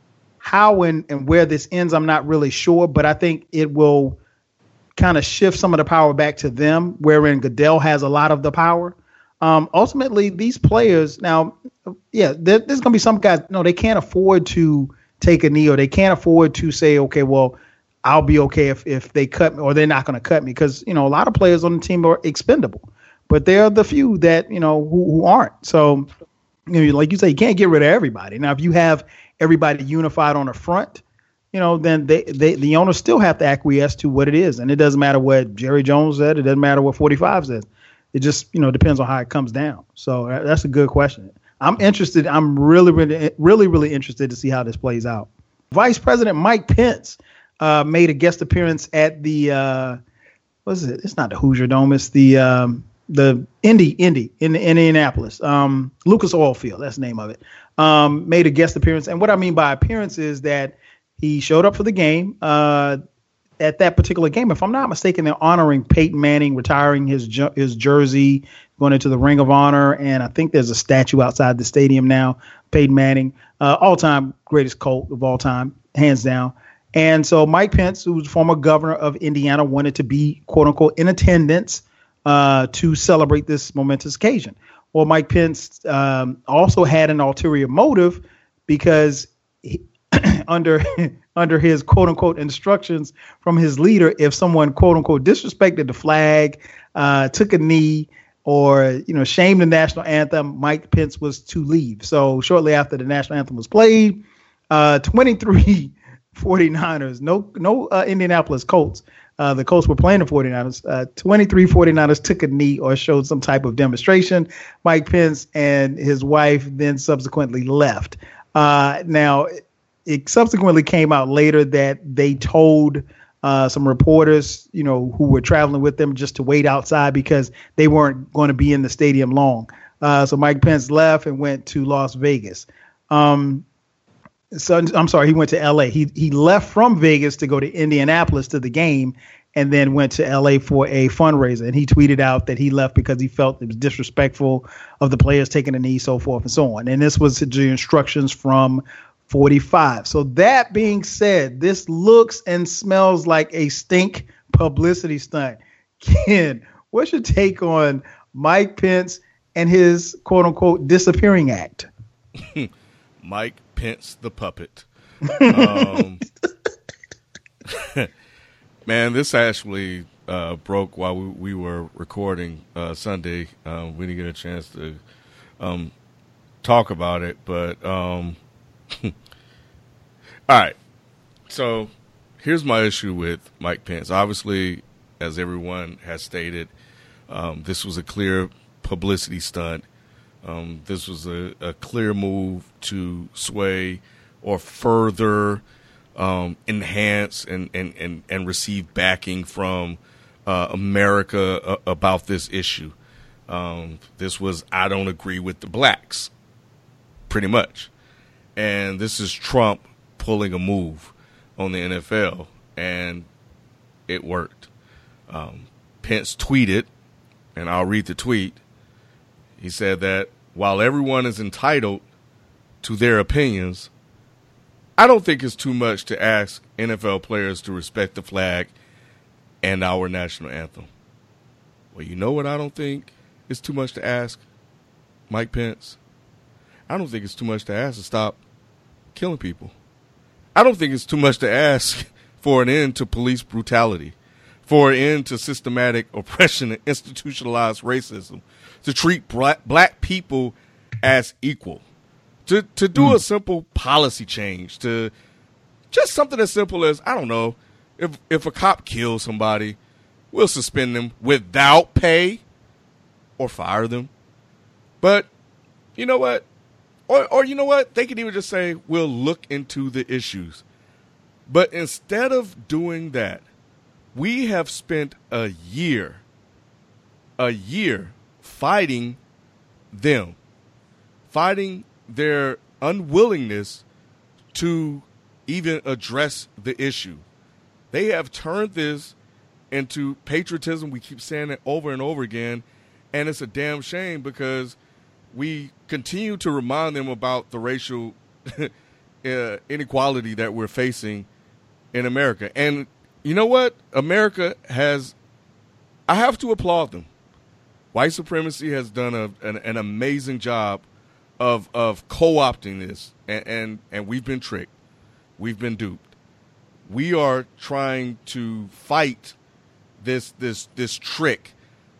How and, and where this ends, I'm not really sure, but I think it will kind of shift some of the power back to them, wherein Goodell has a lot of the power. Um, ultimately, these players now, yeah, there, there's going to be some guys, no, they can't afford to take a knee, or they can't afford to say, okay, well, I'll be okay if, if they cut me, or they're not going to cut me, because, you know, a lot of players on the team are expendable, but there are the few that, you know, who, who aren't. So, you know, like you say, you can't get rid of everybody. Now, if you have everybody unified on the front, you know, then they, they the owners still have to acquiesce to what it is. And it doesn't matter what Jerry Jones said. It doesn't matter what forty-five says. It just, you know, depends on how it comes down. So that's a good question. I'm interested. I'm really, really, really, really interested to see how this plays out. Vice President Mike Pence uh, made a guest appearance at the, uh, what is it? It's not the Hoosier Dome. It's the um, the Indy, Indy in, in Indianapolis. Um, Lucas Oil Field. That's the name of it. Um, made a guest appearance. And what I mean by appearance is that he showed up for the game. Uh, At that particular game, if I'm not mistaken, they're honoring Peyton Manning, retiring his ju- his jersey, going into the Ring of Honor, and I think there's a statue outside the stadium now. Peyton Manning, uh, all-time greatest Colt of all time, hands down. And so Mike Pence, who's former governor of Indiana, wanted to be, quote unquote, in attendance uh, to celebrate this momentous occasion. Well, Mike Pence um, also had an ulterior motive because he, under under his quote unquote instructions from his leader, if someone quote unquote disrespected the flag, uh, took a knee, or you know shamed the national anthem, Mike Pence was to leave. So shortly after the national anthem was played, uh, twenty-three 49ers, no no uh, Indianapolis Colts. Uh, the Colts were playing the 49ers. Uh, twenty-three 49ers took a knee or showed some type of demonstration. Mike Pence and his wife then subsequently left. Uh, now. It subsequently came out later that they told uh, some reporters, you know, who were traveling with them just to wait outside because they weren't going to be in the stadium long. Uh, so Mike Pence left and went to Las Vegas. Um, so I'm sorry, he went to L A. He he left from Vegas to go to Indianapolis to the game, and then went to L A for a fundraiser. And he tweeted out that he left because he felt it was disrespectful of the players taking a knee, so forth and so on. And this was the instructions from forty-five. So that being said, this looks and smells like a stink publicity stunt. Ken, what's your take on Mike Pence and his quote unquote disappearing act? Mike Pence the puppet. Um, man, this actually uh, broke while we, we were recording uh, Sunday. Uh, we didn't get a chance to um, talk about it, but um, All right. So here's my issue with Mike Pence. Obviously, as everyone has stated, um, this was a clear publicity stunt. Um, this was a, a clear move to sway or further um, enhance and, and, and, and receive backing from uh, America uh, about this issue. Um, this was, I don't agree with the blacks, pretty much. And this is Trump pulling a move on the N F L, and it worked. Um, Pence tweeted, and I'll read the tweet. He said that while everyone is entitled to their opinions, I don't think it's too much to ask N F L players to respect the flag and our national anthem. Well, you know what I don't think it's too much to ask, Mike Pence? I don't think it's too much to ask to stop killing people. I don't think it's too much to ask for an end to police brutality, for an end to systematic oppression and institutionalized racism, to treat black, black people as equal, to, to do mm. a simple policy change, to just something as simple as, I don't know, if, if a cop kills somebody, we'll suspend them without pay or fire them. But you know what? Or, or you know what? They can even just say, we'll look into the issues. But instead of doing that, we have spent a year, a year fighting them, fighting their unwillingness to even address the issue. They have turned this into patriotism. We keep saying it over and over again, and it's a damn shame because we continue to remind them about the racial uh, inequality that we're facing in America. And you know what? America has, I have to applaud them. White supremacy has done a, an, an amazing job of of co-opting this, and, and, and we've been tricked. We've been duped. We are trying to fight this this this trick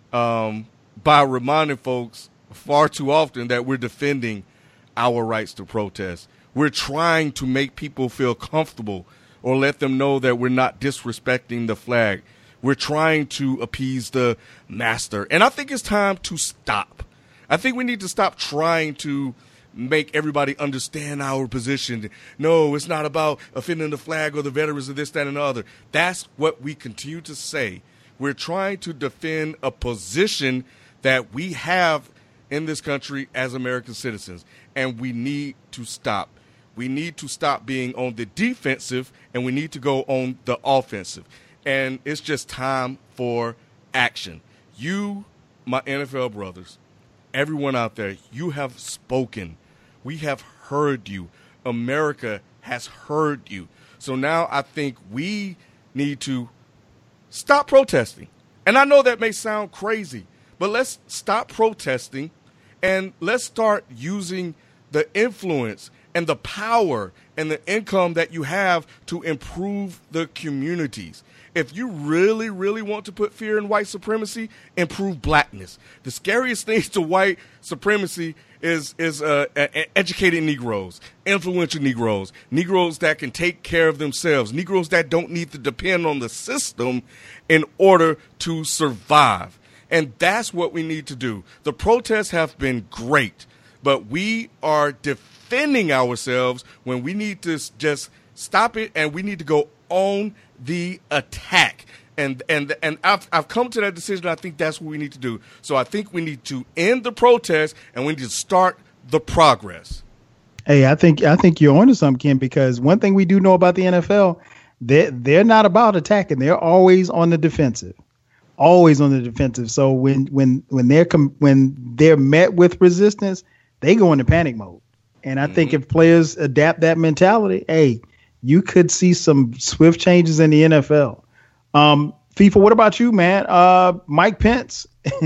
um, by reminding folks far too often that we're defending our rights to protest. We're trying to make people feel comfortable or let them know that we're not disrespecting the flag. We're trying to appease the master. And I think it's time to stop. I think we need to stop trying to make everybody understand our position. No, it's not about offending the flag or the veterans or this, that, and the other. That's what we continue to say. We're trying to defend a position that we have in this country as American citizens, and we need to stop. We need to stop being on the defensive, and we need to go on the offensive. And it's just time for action. You, my N F L brothers, everyone out there, you have spoken. We have heard you. America has heard you. So now I think we need to stop protesting. And I know that may sound crazy, but let's stop protesting and let's start using the influence and the power and the income that you have to improve the communities. If you really, really want to put fear in white supremacy, improve blackness. The scariest thing to white supremacy is is uh, educated Negroes, influential Negroes, Negroes that can take care of themselves, Negroes that don't need to depend on the system in order to survive. And that's what we need to do. The protests have been great, but we are defending ourselves when we need to just stop it, and we need to go on the attack. And and and I've I've come to that decision. I think that's what we need to do. So I think we need to end the protest, and we need to start the progress. Hey, I think I think you're onto something, Ken, because one thing we do know about the N F L, they're, they're not about attacking. They're always on the defensive. Always on the defensive. So when when when they're com- when they're met with resistance, they go into panic mode. And I mm-hmm. think if players adapt that mentality, hey, you could see some swift changes in the N F L. Um, FIFA, what about you, man? Uh, Mike Pence,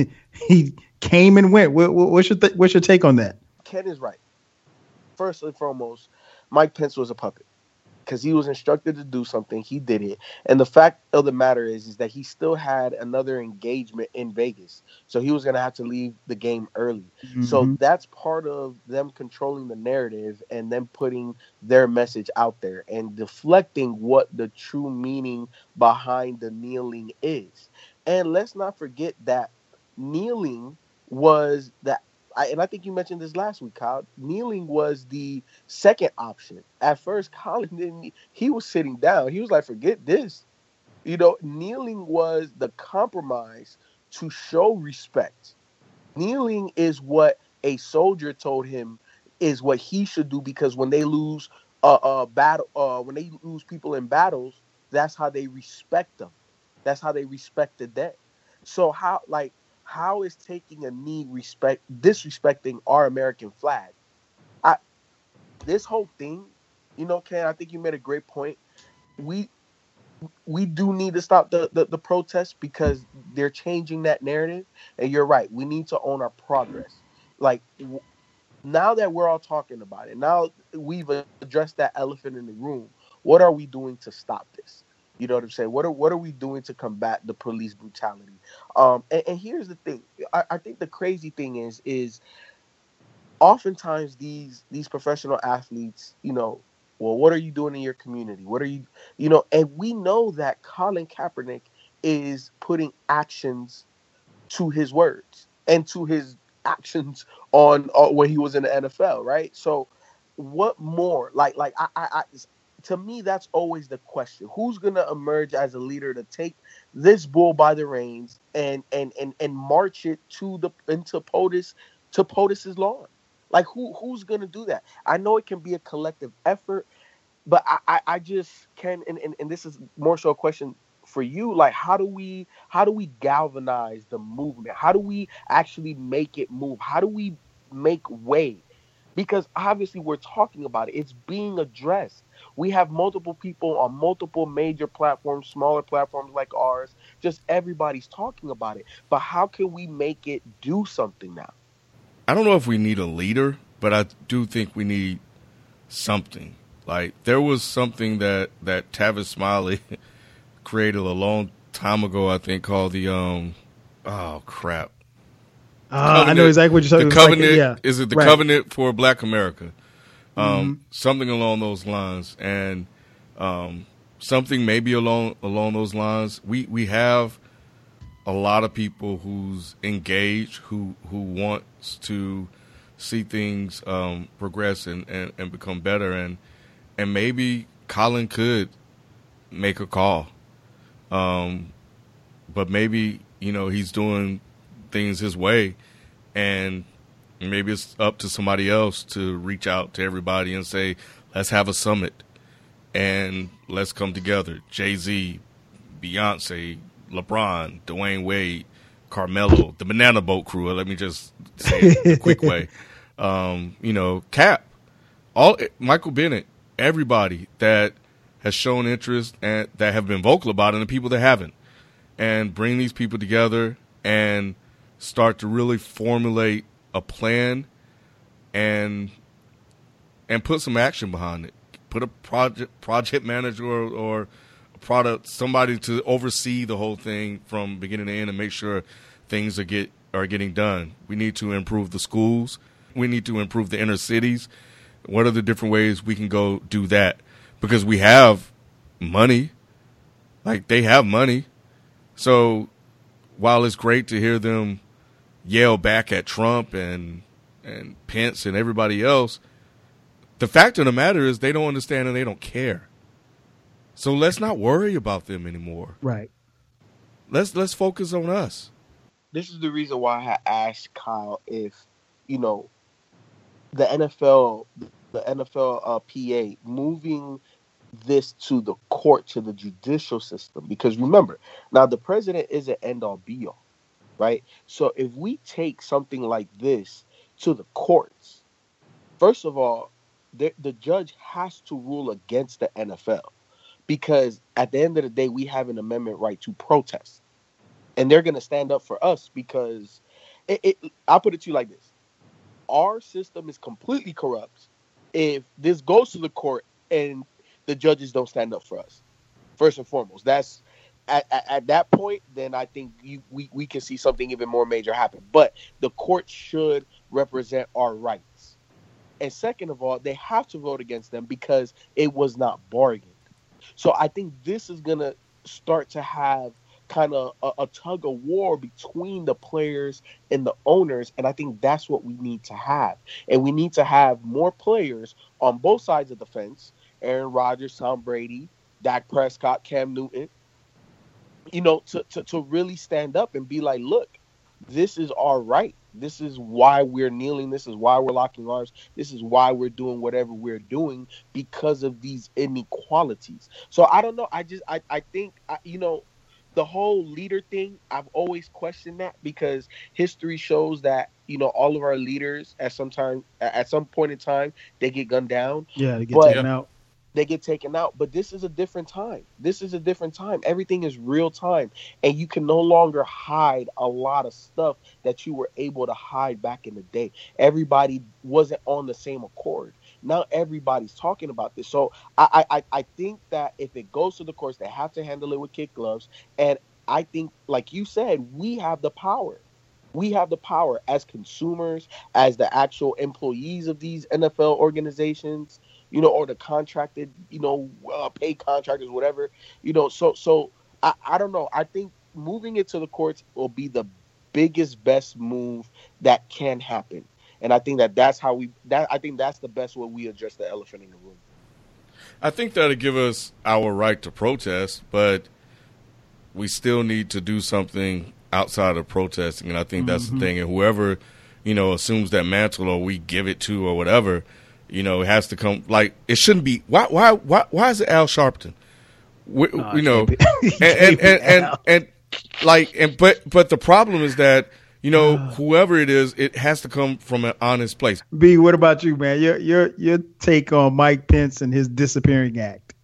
he came and went. What, what, what's your th- what's your take on that? Ken is right. First and foremost, Mike Pence was a puppet. because he was instructed to do something. He did it. And the fact of the matter is, is that he still had another engagement in Vegas. So he was going to have to leave the game early. Mm-hmm. So that's part of them controlling the narrative and them putting their message out there and deflecting what the true meaning behind the kneeling is. And let's not forget that kneeling was that. I, and I think you mentioned this last week, Kyle. Kneeling was the second option. At first, Colin didn't. He was sitting down. He was like, "Forget this." You know, kneeling was the compromise to show respect. Kneeling is what a soldier told him is what he should do, because when they lose a uh, uh, battle, uh, when they lose people in battles, that's how they respect them. That's how they respect the dead. So how, like. How is taking a knee respect disrespecting our American flag? I this whole thing, you know, Ken, I think you made a great point. We we do need to stop the, the, the protests because they're changing that narrative. And you're right. We need to own our progress. Like, w- now that we're all talking about it, now we've addressed that elephant in the room. What are we doing to stop this? You know what I'm saying? What are what are we doing to combat the police brutality? Um, and, and here's the thing. I, I think the crazy thing is, is oftentimes these these professional athletes, you know, well, what are you doing in your community? What are you, you know, and we know that Colin Kaepernick is putting actions to his words and to his actions on uh, when he was in the N F L, right? So what more? Like, like I, I, I to me, that's always the question. Who's going to emerge as a leader to take this bull by the reins and and and and march it to the into POTUS to POTUS's lawn? Like, who who's going to do that? I know it can be a collective effort, but I I, I just can and, and and this is more so a question for you. Like, how do we how do we galvanize the movement? How do we actually make it move? How do we make way? Because obviously we're talking about it. It's being addressed. We have multiple people on multiple major platforms, smaller platforms like ours. Just everybody's talking about it. But how can we make it do something now? I don't know if we need a leader, but I do think we need something. Like, there was something that, that Tavis Smiley created a long time ago, I think, called the, um, oh, crap. Uh, I know exactly what you're talking about. The about. covenant, like, yeah. is it the right. Covenant for Black America? Um, mm-hmm. Something along those lines. And um, something maybe along along those lines. We we have a lot of people who's engaged, who, who wants to see things um, progress and, and, and become better. And, and maybe Colin could make a call. Um, but maybe, you know, he's doing things his way, and maybe it's up to somebody else to reach out to everybody and say, let's have a summit and let's come together. Jay-Z, Beyonce, LeBron, Dwayne Wade, Carmelo, the Banana Boat Crew. Let me just say it a quick way. Um, you know, Cap, all Michael Bennett, everybody that has shown interest and that have been vocal about it, and the people that haven't, and bring these people together and start to really formulate a plan and and put some action behind it. Put a project project manager or, or a product somebody to oversee the whole thing from beginning to end and make sure things are get are getting done. We need to improve the schools. We need to improve the inner cities. What are the different ways we can go do that? Because we have money. Like, they have money. So while it's great to hear them yell back at Trump and and Pence and everybody else, the fact of the matter is they don't understand and they don't care. So let's not worry about them anymore. Right. Let's let's focus on us. This is the reason why I asked Kyle if, you know, the N F L, the N F L uh, P A moving this to the court, to the judicial system. Because remember, now the president is an end-all be-all. Right? So if we take something like this to the courts, first of all, the, the judge has to rule against the N F L, because at the end of the day, we have an amendment right to protest, and they're going to stand up for us because it, it, I'll put it to you like this. Our system is completely corrupt. If this goes to the court and the judges don't stand up for us. First and foremost, that's at, at, at that point. Then I think you, we we can see something even more major happen. But the court should represent our rights. And second of all, they have to vote against them because it was not bargained. So I think this is gonna start to have kind of a, a tug of war between the players and the owners, and I think that's what we need to have. And we need to have more players on both sides of the fence: Aaron Rodgers, Tom Brady, Dak Prescott, Cam Newton. You know, to to, to really stand up and be like, look, this is our right. This is why we're kneeling. This is why we're locking arms. This is why we're doing whatever we're doing, because of these inequalities. So I don't know. I just I I think I, you know. The whole leader thing, I've always questioned that, because history shows that, you know, all of our leaders at some time, at some point in time, they get gunned down. Yeah, they get but taken out. They get taken out. But this is a different time. This is a different time. Everything is real time. And you can no longer hide a lot of stuff that you were able to hide back in the day. Everybody wasn't on the same accord. Now everybody's talking about this. So I, I, I think that if it goes to the courts, they have to handle it with kid gloves. And I think, like you said, we have the power. We have the power as consumers, as the actual employees of these N F L organizations, you know, or the contracted, you know, uh, paid contractors, whatever, you know. So, so I, I don't know. I think moving it to the courts will be the biggest, best move that can happen. And I think that that's how we that I think that's the best way we address the elephant in the room. I think that'll give us our right to protest, but we still need to do something outside of protesting. And I think that's mm-hmm. the thing. And whoever, you know, assumes that mantle or we give it to or whatever, you know, it has to come. Like, it shouldn't be. Why? Why? Why? Why is it Al Sharpton? We, oh, you know, and and and, and, and and like, and but but the problem is that, you know, whoever it is, it has to come from an honest place. B, what about you, man? Your your your take on Mike Pence and his disappearing act?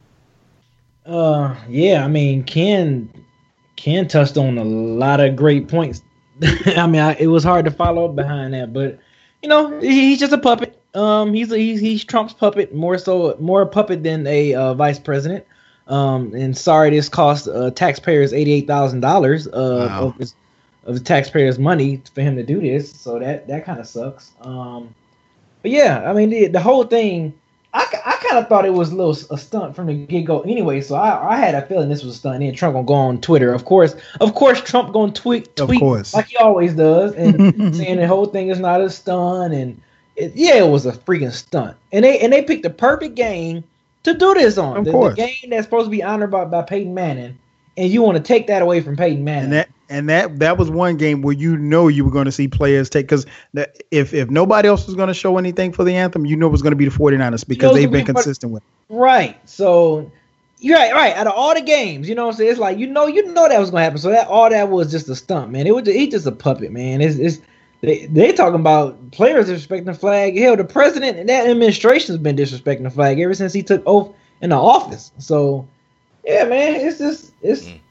Uh, yeah, I mean, Ken Ken touched on a lot of great points. I mean, I, it was hard to follow up behind that, but you know, he, he's just a puppet. Um, he's a, he's he's Trump's puppet, more so more a puppet than a uh, vice president. Um, and sorry, this cost uh, taxpayers eighty-eight thousand dollars uh, wow. of his. of the taxpayers' money for him to do this, so that that kind of sucks. Um, but yeah, I mean the, the whole thing, I, I kind of thought it was a little a stunt from the get go anyway. So I, I had a feeling this was a stunt. And Trump gonna go on Twitter, of course, of course, Trump gonna tweet tweet like he always does, and saying the whole thing is not a stunt. And it, yeah, it was a freaking stunt. And they and they picked the perfect game to do this on. Of the, course, the game that's supposed to be honored by, by Peyton Manning, and you want to take that away from Peyton Manning. And that And that that was one game where you know you were going to see players take, because if if nobody else was going to show anything for the anthem, you know it was going to be the 49ers, because you know, they've been be, consistent with it. Right. So you're right, right. Out of all the games, you know what I'm saying? It's like, you know, you know that was going to happen. So that all that was just a stunt, man. It was he's just a puppet, man. It's it's they they talking about players disrespecting the flag. Hell, the president and that administration has been disrespecting the flag ever since he took oath in the office. So yeah, man, it's just it's. Mm.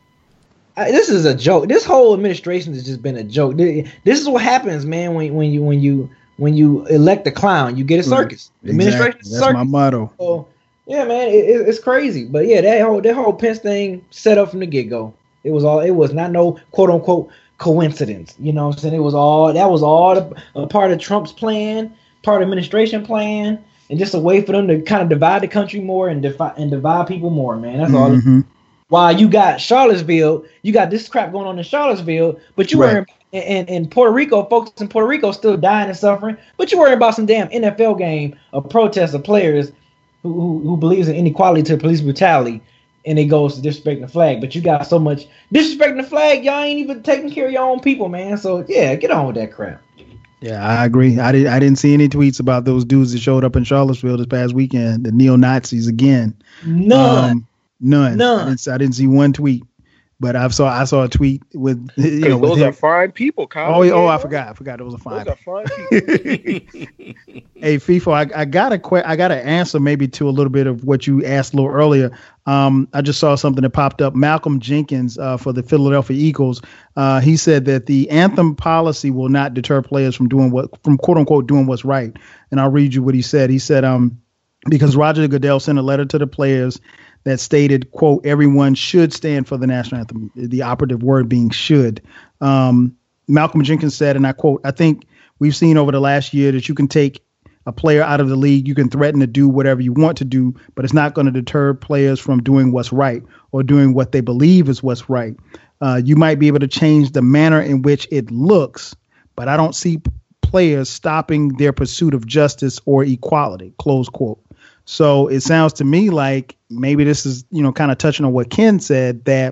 I, this is a joke. This whole administration has just been a joke. This is what happens, man. When when you when you when you elect a clown, you get a circus. Right. Administration, exactly. That's circus. My motto. So yeah, man, it, it, it's crazy. But yeah, that whole that whole Pence thing set up from the get go. It was all. It was not no quote unquote coincidence. You know what I'm saying? It was all. That was all a, a part of Trump's plan, part of administration plan, and just a way for them to kind of divide the country more and divide and divide people more. Man, that's mm-hmm. all. While you got Charlottesville, you got this crap going on in Charlottesville, but you right. were in, in, in Puerto Rico, folks in Puerto Rico still dying and suffering, but you're worrying about some damn N F L game of protests of players who, who, who believes in inequality to police brutality, and it goes to disrespecting the flag. But you got so much disrespecting the flag, y'all ain't even taking care of your own people, man. So, yeah, get on with that crap. Yeah, I agree. I, did, I didn't see any tweets about those dudes that showed up in Charlottesville this past weekend, the neo-Nazis again. None. Um, None. None. I didn't, I didn't see one tweet, but I saw I saw a tweet with you know those with are fine people. Kyle. Oh, oh, I forgot. I forgot. It was a fine. Those are fine people. Hey, FIFO, I, I got a que- I got an answer maybe to a little bit of what you asked a little earlier. Um, I just saw something that popped up. Malcolm Jenkins uh, for the Philadelphia Eagles. Uh, he said that the anthem policy will not deter players from doing what from quote unquote doing what's right. And I'll read you what he said. He said, um. because Roger Goodell sent a letter to the players that stated, quote, everyone should stand for the national anthem, the operative word being should. Um, Malcolm Jenkins said, and I quote, I think we've seen over the last year that you can take a player out of the league, you can threaten to do whatever you want to do, but it's not going to deter players from doing what's right or doing what they believe is what's right. Uh, you might be able to change the manner in which it looks, but I don't see p- players stopping their pursuit of justice or equality, close quote. So it sounds to me like maybe this is, you know, kind of touching on what Ken said, that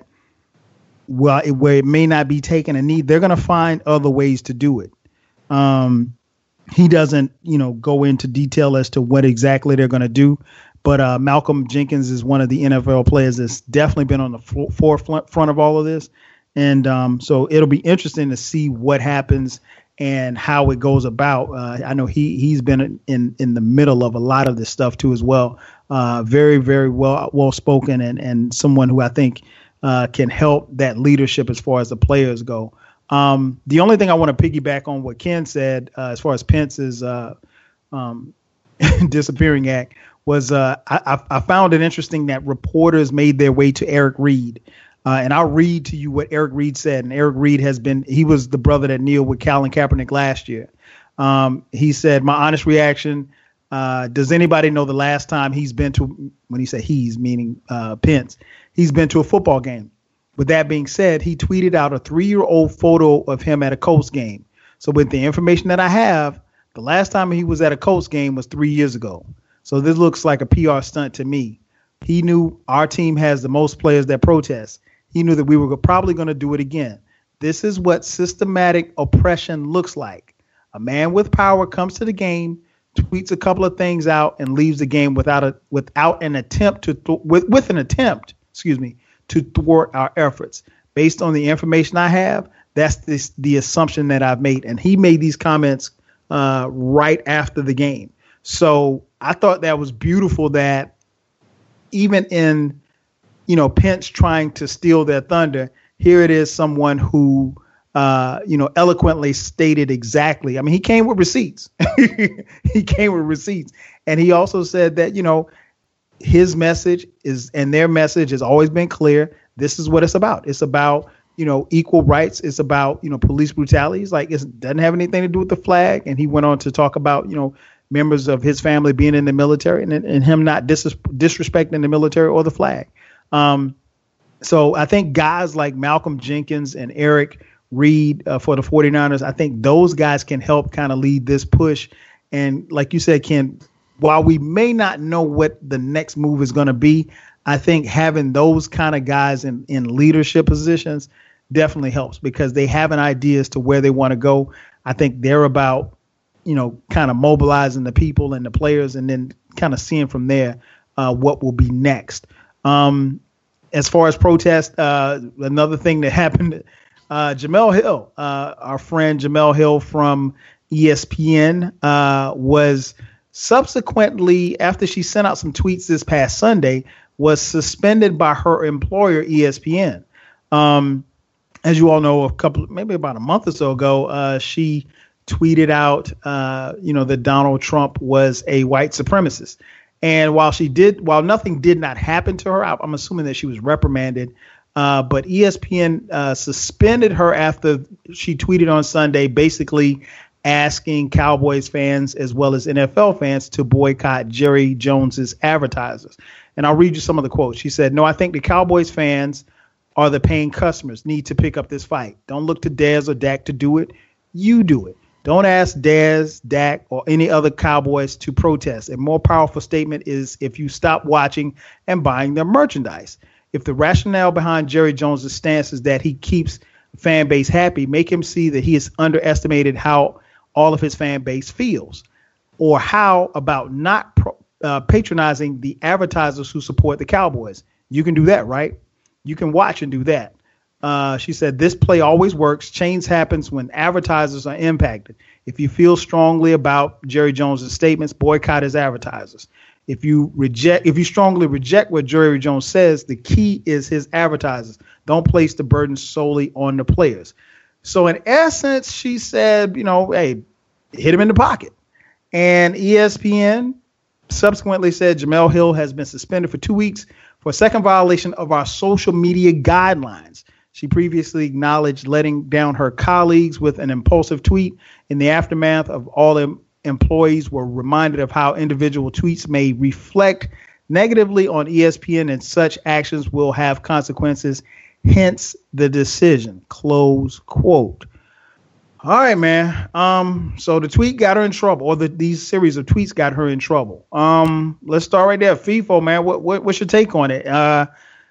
well, it, where it may not be taking a knee, they're going to find other ways to do it. Um, he doesn't, you know, go into detail as to what exactly they're going to do. But uh, Malcolm Jenkins is one of the N F L players that's definitely been on the f- forefront front of all of this. And um, so it'll be interesting to see what happens and how it goes about. Uh, I know he, he's been in, in the middle of a lot of this stuff, too, as well. Uh, very, very well well spoken and, and someone who I think uh, can help that leadership as far as the players go. Um, the only thing I want to piggyback on what Ken said uh, as far as Pence's uh, um, disappearing act was uh, I, I found it interesting that reporters made their way to Eric Reed. Uh, and I'll read to you what Eric Reed said. And Eric Reed has been, he was the brother that kneeled with Colin Kaepernick last year. Um, he said, my honest reaction, uh, does anybody know the last time he's been to, when he said he's, meaning uh, Pence, he's been to a football game? With that being said, he tweeted out a three-year-old photo of him at a Colts game. So with the information that I have, the last time he was at a Colts game was three years ago. So this looks like a P R stunt to me. He knew our team has the most players that protest. He knew that we were probably going to do it again. This is what systematic oppression looks like. A man with power comes to the game, tweets a couple of things out, and leaves the game without a without an attempt to th- with with an attempt, excuse me, to thwart our efforts. Based on the information I have, that's this, the assumption that I've made. And he made these comments uh, right after the game. So I thought that was beautiful that even in, you know, Pence trying to steal their thunder, here it is someone who, uh, you know, eloquently stated exactly. I mean, he came with receipts. He came with receipts. And he also said that, you know, his message is, and their message has always been clear. This is what it's about. It's about, you know, equal rights. It's about, you know, police brutality. It's like, it doesn't have anything to do with the flag. And he went on to talk about, you know, members of his family being in the military and, and him not dis- disrespecting the military or the flag. Um, so I think guys like Malcolm Jenkins and Eric Reed uh, for the 49ers, I think those guys can help kind of lead this push. And like you said, Ken, while we may not know what the next move is going to be, I think having those kind of guys in, in leadership positions definitely helps because they have an idea as to where they want to go. I think they're about, you know, kind of mobilizing the people and the players and then kind of seeing from there uh, what will be next. Um, as far as protest, uh, another thing that happened, uh, Jemele Hill, uh, our friend Jemele Hill from E S P N uh, was subsequently, after she sent out some tweets this past Sunday, was suspended by her employer, E S P N. Um, as you all know, a couple, maybe about a month or so ago, uh, she tweeted out, uh, you know, that Donald Trump was a white supremacist. And while she did, while nothing did not happen to her, I'm assuming that she was reprimanded. Uh, but E S P N uh, suspended her after she tweeted on Sunday, basically asking Cowboys fans as well as N F L fans to boycott Jerry Jones's advertisers. And I'll read you some of the quotes. She said, "No, I think the Cowboys fans are the paying customers, need to pick up this fight. Don't look to Dez or Dak to do it. You do it. Don't ask Dez, Dak, or any other Cowboys to protest. A more powerful statement is if you stop watching and buying their merchandise. If the rationale behind Jerry Jones's stance is that he keeps fan base happy, make him see that he has underestimated how all of his fan base feels. Or how about not pro, uh, patronizing the advertisers who support the Cowboys? You can do that, right? You can watch and do that." Uh, she said, "This play always works. Change happens when advertisers are impacted. If you feel strongly about Jerry Jones's statements, boycott his advertisers. If you reject, if you strongly reject what Jerry Jones says, the key is his advertisers. Don't place the burden solely on the players." So in essence, she said, you know, hey, hit him in the pocket. And E S P N subsequently said Jemele Hill has been suspended for two weeks for a second violation of our social media guidelines. She previously acknowledged letting down her colleagues with an impulsive tweet. In the aftermath of all em- employees were reminded of how individual tweets may reflect negatively on E S P N and such actions will have consequences. Hence the decision. Close quote. All right, man. Um, so the tweet got her in trouble, or the these series of tweets got her in trouble. Um, let's start right there. FIFO, man. What, what what's your take on it? Uh,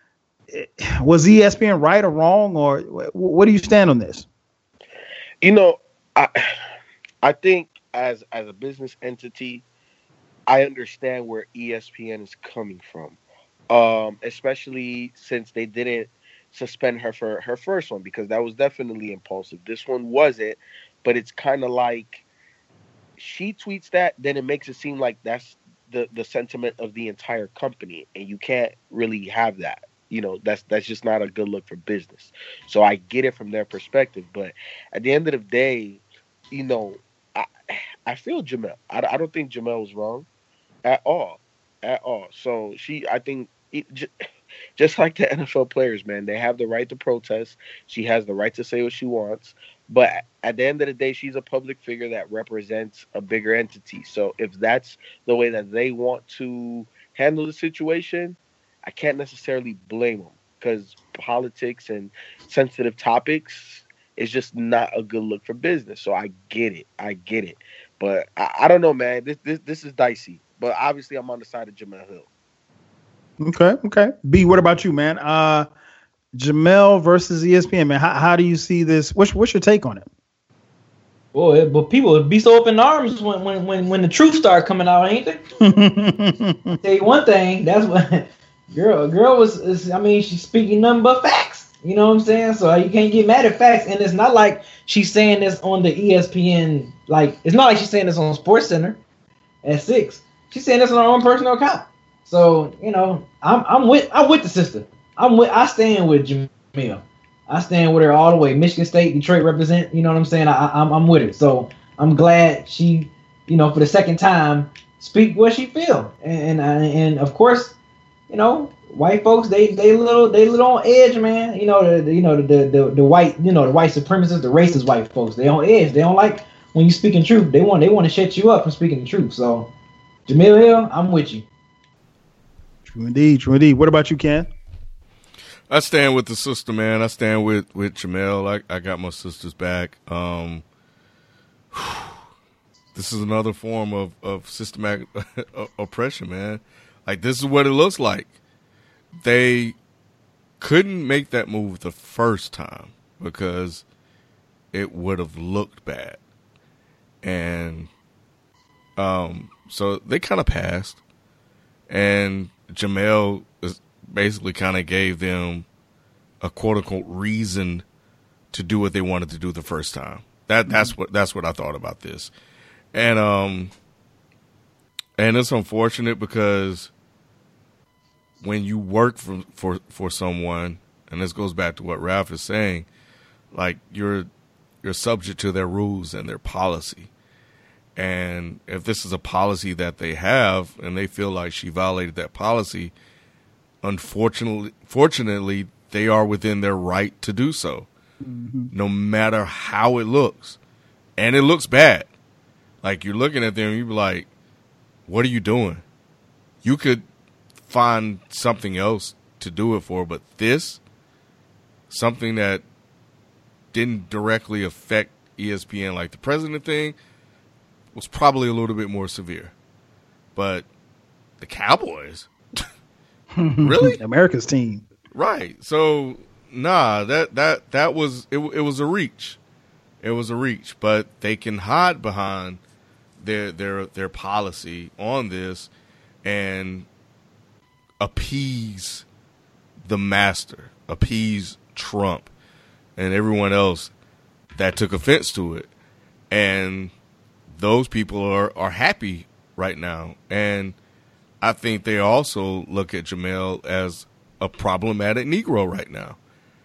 was E S P N right or wrong, or what do you stand on this? You know, I I think as as a business entity, I understand where E S P N is coming from, um, especially since they didn't suspend her for her first one, because that was definitely impulsive. This one wasn't, but it's kind of like she tweets that, then it makes it seem like that's the the sentiment of the entire company, and you can't really have that. You know, that's that's just not a good look for business. So I get it from their perspective, but at the end of the day, you know, I I feel Jemele. I, I don't think Jemele was wrong at all, at all. So she, I think, it, just, just like the N F L players, man, they have the right to protest. She has the right to say what she wants. But at the end of the day, she's a public figure that represents a bigger entity. So if that's the way that they want to handle the situation, I can't necessarily blame them, because politics and sensitive topics is just not a good look for business. So I get it. I get it. But I, I don't know, man. This, this this is dicey. But obviously, I'm on the side of Jemele Hill. Okay, okay. B, what about you, man? Uh, Jemele versus E S P N, man. How, how do you see this? What's what's your take on it? Boy, but people would be so up in arms when when when, when the truth start coming out, ain't they? I'll tell you one thing. That's what girl girl was. Is, I mean, she's speaking nothing but facts. You know what I'm saying? So you can't get mad at facts. And it's not like she's saying this on the E S P N. Like, it's not like she's saying this on SportsCenter at six. She's saying this on her own personal account. So, you know, I'm I'm with I'm with the sister. I'm with I stand with Jemele. I stand with her all the way. Michigan State, Detroit represent. You know what I'm saying? I, I'm I'm with it. So I'm glad she, you know, for the second time, speak what she feel. And and, and of course, you know, white folks, they they little they little on edge, man. You know the, the you know the, the the white you know the white supremacists, the racist white folks. They on edge. They don't like when you speaking truth. They want they want to shut you up from speaking the truth. So Jemele Hill, I'm with you. True indeed, true indeed. What about you, Ken? I stand with the sister, man. I stand with with Jemele. I I got my sister's back. Um, this is another form of of systematic oppression, man. Like, this is what it looks like. They couldn't make that move the first time because it would have looked bad. And um, so they kind of passed. And Jemele is basically kind of gave them a quote-unquote reason to do what they wanted to do the first time. That That's what that's what I thought about this. And um, and it's unfortunate because when you work for, for for someone, and this goes back to what Ralph is saying, like you're you're subject to their rules and their policy. And if this is a policy that they have and they feel like she violated that policy, unfortunately, fortunately, they are within their right to do so, mm-hmm. no matter how it looks. And it looks bad. Like, you're looking at them and you be like, what are you doing? You could find something else to do it for, but this, something that didn't directly affect E S P N, like the president thing, was probably a little bit more severe. But the Cowboys, really? America's team, right? So nah, that that that was it. It was a reach. It was a reach, but they can hide behind their their their policy on this and appease the master, appease Trump and everyone else that took offense to it. And those people are, are happy right now. And I think they also look at Jemele as a problematic Negro right now.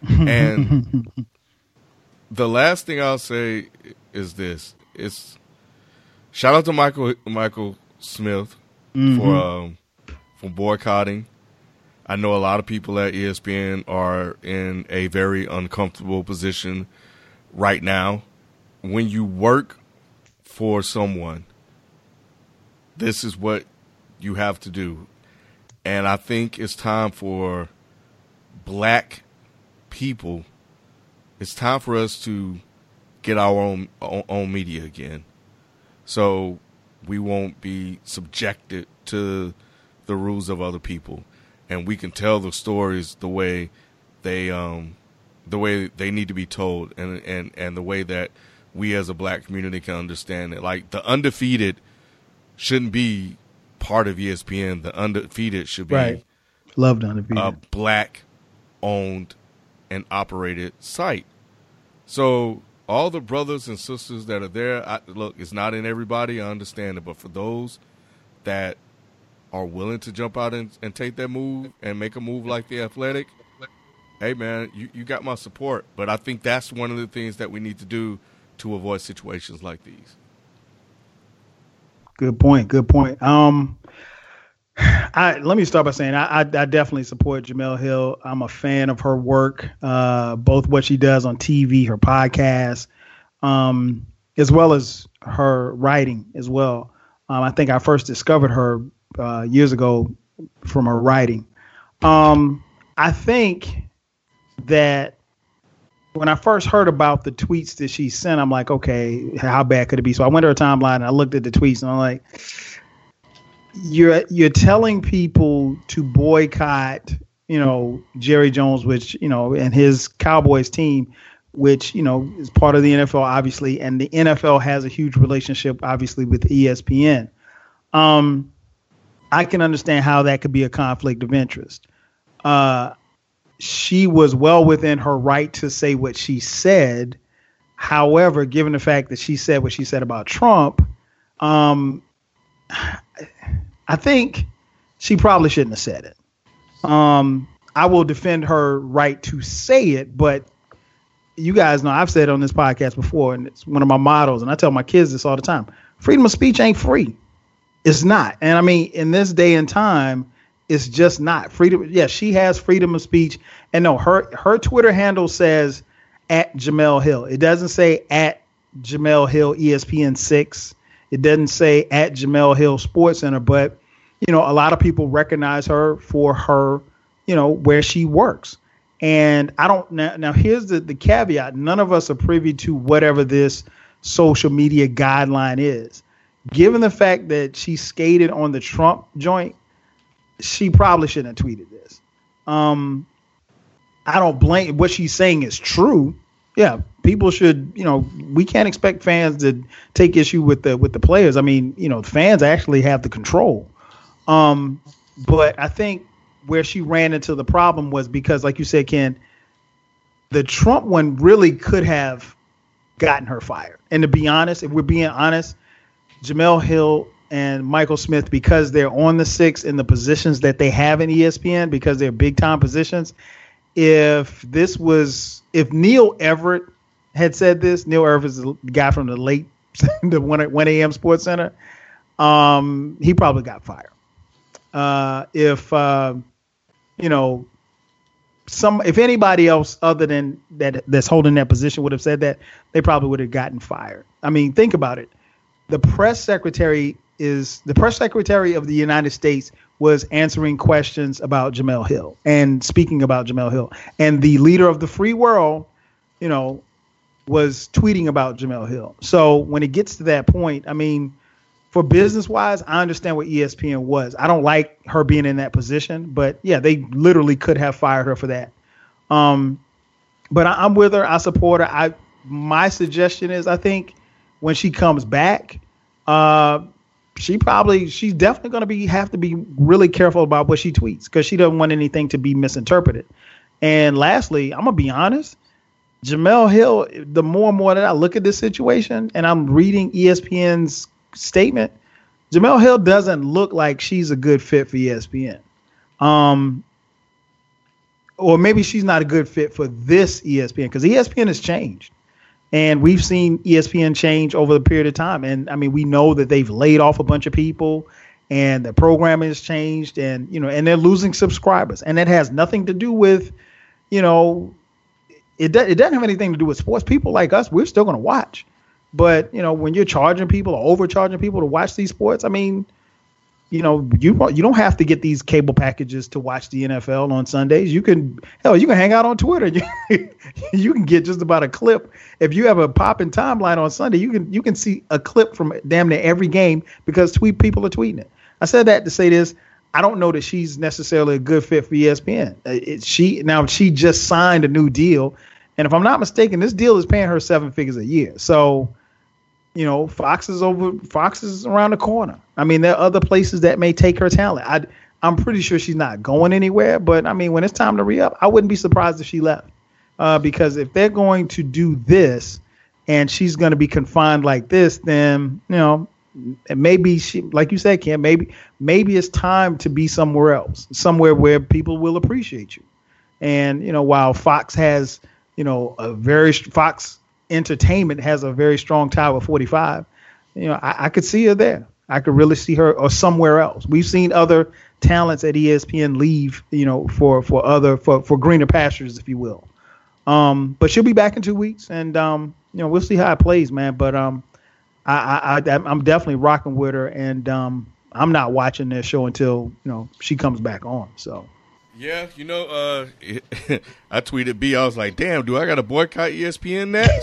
And the last thing I'll say is this. It's shout out to Michael Michael Smith mm-hmm. for um, for boycotting. I know a lot of people at E S P N are in a very uncomfortable position right now. When you work for someone, this is what you have to do. And I think it's time for black people, it's time for us to get our own, own, own media again. So we won't be subjected to the rules of other people. And we can tell the stories the way they um, the way they need to be told, and, and, and the way that we as a black community can understand it. Like, the Undefeated shouldn't be part of E S P N. The Undefeated should be right. Loved Undefeated. a black-owned and operated site. So all the brothers and sisters that are there, I, look, it's not in everybody, I understand it, but for those that are willing to jump out and, and take that move and make a move like the Athletic, hey, man, you, you got my support. But I think that's one of the things that we need to do to avoid situations like these. Good point. Good point. Um, I let me start by saying I, I, I definitely support Jemele Hill. I'm a fan of her work, uh, both what she does on T V, her podcast, um, as well as her writing as well. Um, I think I first discovered her uh, years ago from her writing. Um, I think that when I first heard about the tweets that she sent, I'm like, okay, how bad could it be? So I went to her timeline and I looked at the tweets and I'm like, you're you're telling people to boycott, you know, Jerry Jones, which, you know, and his Cowboys team, which, you know, is part of the N F L, obviously, and the N F L has a huge relationship, obviously, with E S P N. Um, I can understand how that could be a conflict of interest. Uh, she was well within her right to say what she said. However, given the fact that she said what she said about Trump, um, I think she probably shouldn't have said it. Um, I will defend her right to say it, but you guys know I've said it on this podcast before, and it's one of my mottos, and I tell my kids this all the time. Freedom of speech ain't free. It's not. And I mean, in this day and time, it's just not freedom. Yeah, she has freedom of speech. And no, her her Twitter handle says at Jemele Hill. It doesn't say at Jemele Hill E S P N six. It doesn't say at Jemele Hill Sports Center. But, you know, a lot of people recognize her for her, you know, where she works. And I don't now, now here's the, the caveat. None of us are privy to whatever this social media guideline is. Given the fact that she skated on the Trump joint, she probably shouldn't have tweeted this. Um, I don't blame what she's saying is true. Yeah, people should, you know, we can't expect fans to take issue with the with the players. I mean, you know, fans actually have the control. Um, but I think where she ran into the problem was because, like you said, Ken, the Trump one really could have gotten her fired. And to be honest, if we're being honest, Jemele Hill and Michael Smith, because they're on the six in the positions that they have in E S P N, because they're big time positions. If this was, if Neil Everett had said this, Neil Everett is the guy from the late, the one a.m. Sports Center, um, he probably got fired. Uh, if, uh, you know, some, if anybody else other than that that's holding that position would have said that, they probably would have gotten fired. I mean, think about it. The press secretary is the press secretary of the United States was answering questions about Jemele Hill and speaking about Jemele Hill, and the leader of the free world, you know, was tweeting about Jemele Hill. So when it gets to that point, I mean, for business wise, I understand what E S P N was. I don't like her being in that position, but yeah, they literally could have fired her for that. Um, but I, I'm with her. I support her. I, my suggestion is, I think when she comes back, uh, she probably, she's definitely going to be, have to be really careful about what she tweets, because she doesn't want anything to be misinterpreted. And lastly, I'm going to be honest, Jemele Hill, the more and more that I look at this situation and I'm reading E S P N's statement, Jemele Hill doesn't look like she's a good fit for E S P N. Um, or maybe she's not a good fit for this E S P N, because E S P N has changed. And we've seen E S P N change over the period of time. And I mean, we know that they've laid off a bunch of people, and the programming has changed, and you know, and they're losing subscribers, and that has nothing to do with, you know, it do, it doesn't have anything to do with sports. People like us, we're still going to watch, but you know, when you're charging people or overcharging people to watch these sports, I mean, you know, you you don't have to get these cable packages to watch the N F L on Sundays. You can, hell, you can hang out on Twitter. You, you can get just about a clip. If you have a popping timeline on Sunday, you can you can see a clip from damn near every game because tweet people are tweeting it. I said that to say this. I don't know that she's necessarily a good fit for E S P N. It, she now she just signed a new deal, and if I'm not mistaken, this deal is paying her seven figures a year. So, you know, Fox is over. Fox is around the corner. I mean, there are other places that may take her talent. I, I'm pretty sure she's not going anywhere. But I mean, when it's time to re-up, I wouldn't be surprised if she left. Uh, because if they're going to do this, and she's going to be confined like this, then you know, maybe she, like you said, Ken, maybe maybe it's time to be somewhere else, somewhere where people will appreciate you. And you know, while Fox has, you know, a very Fox Entertainment has a very strong tie with forty-five. You know, I, I could see her there. I could really see her or somewhere else. We've seen other talents at E S P N leave, you know, for for other for, for greener pastures, if you will. Um, but she'll be back in two weeks, and um, you know, we'll see how it plays, man. But um, I, I, I I'm definitely rocking with her, and um, I'm not watching their show until you know she comes back on. So. Yeah, you know, uh, I tweeted B. I was like, "Damn, do I got to boycott E S P N next?"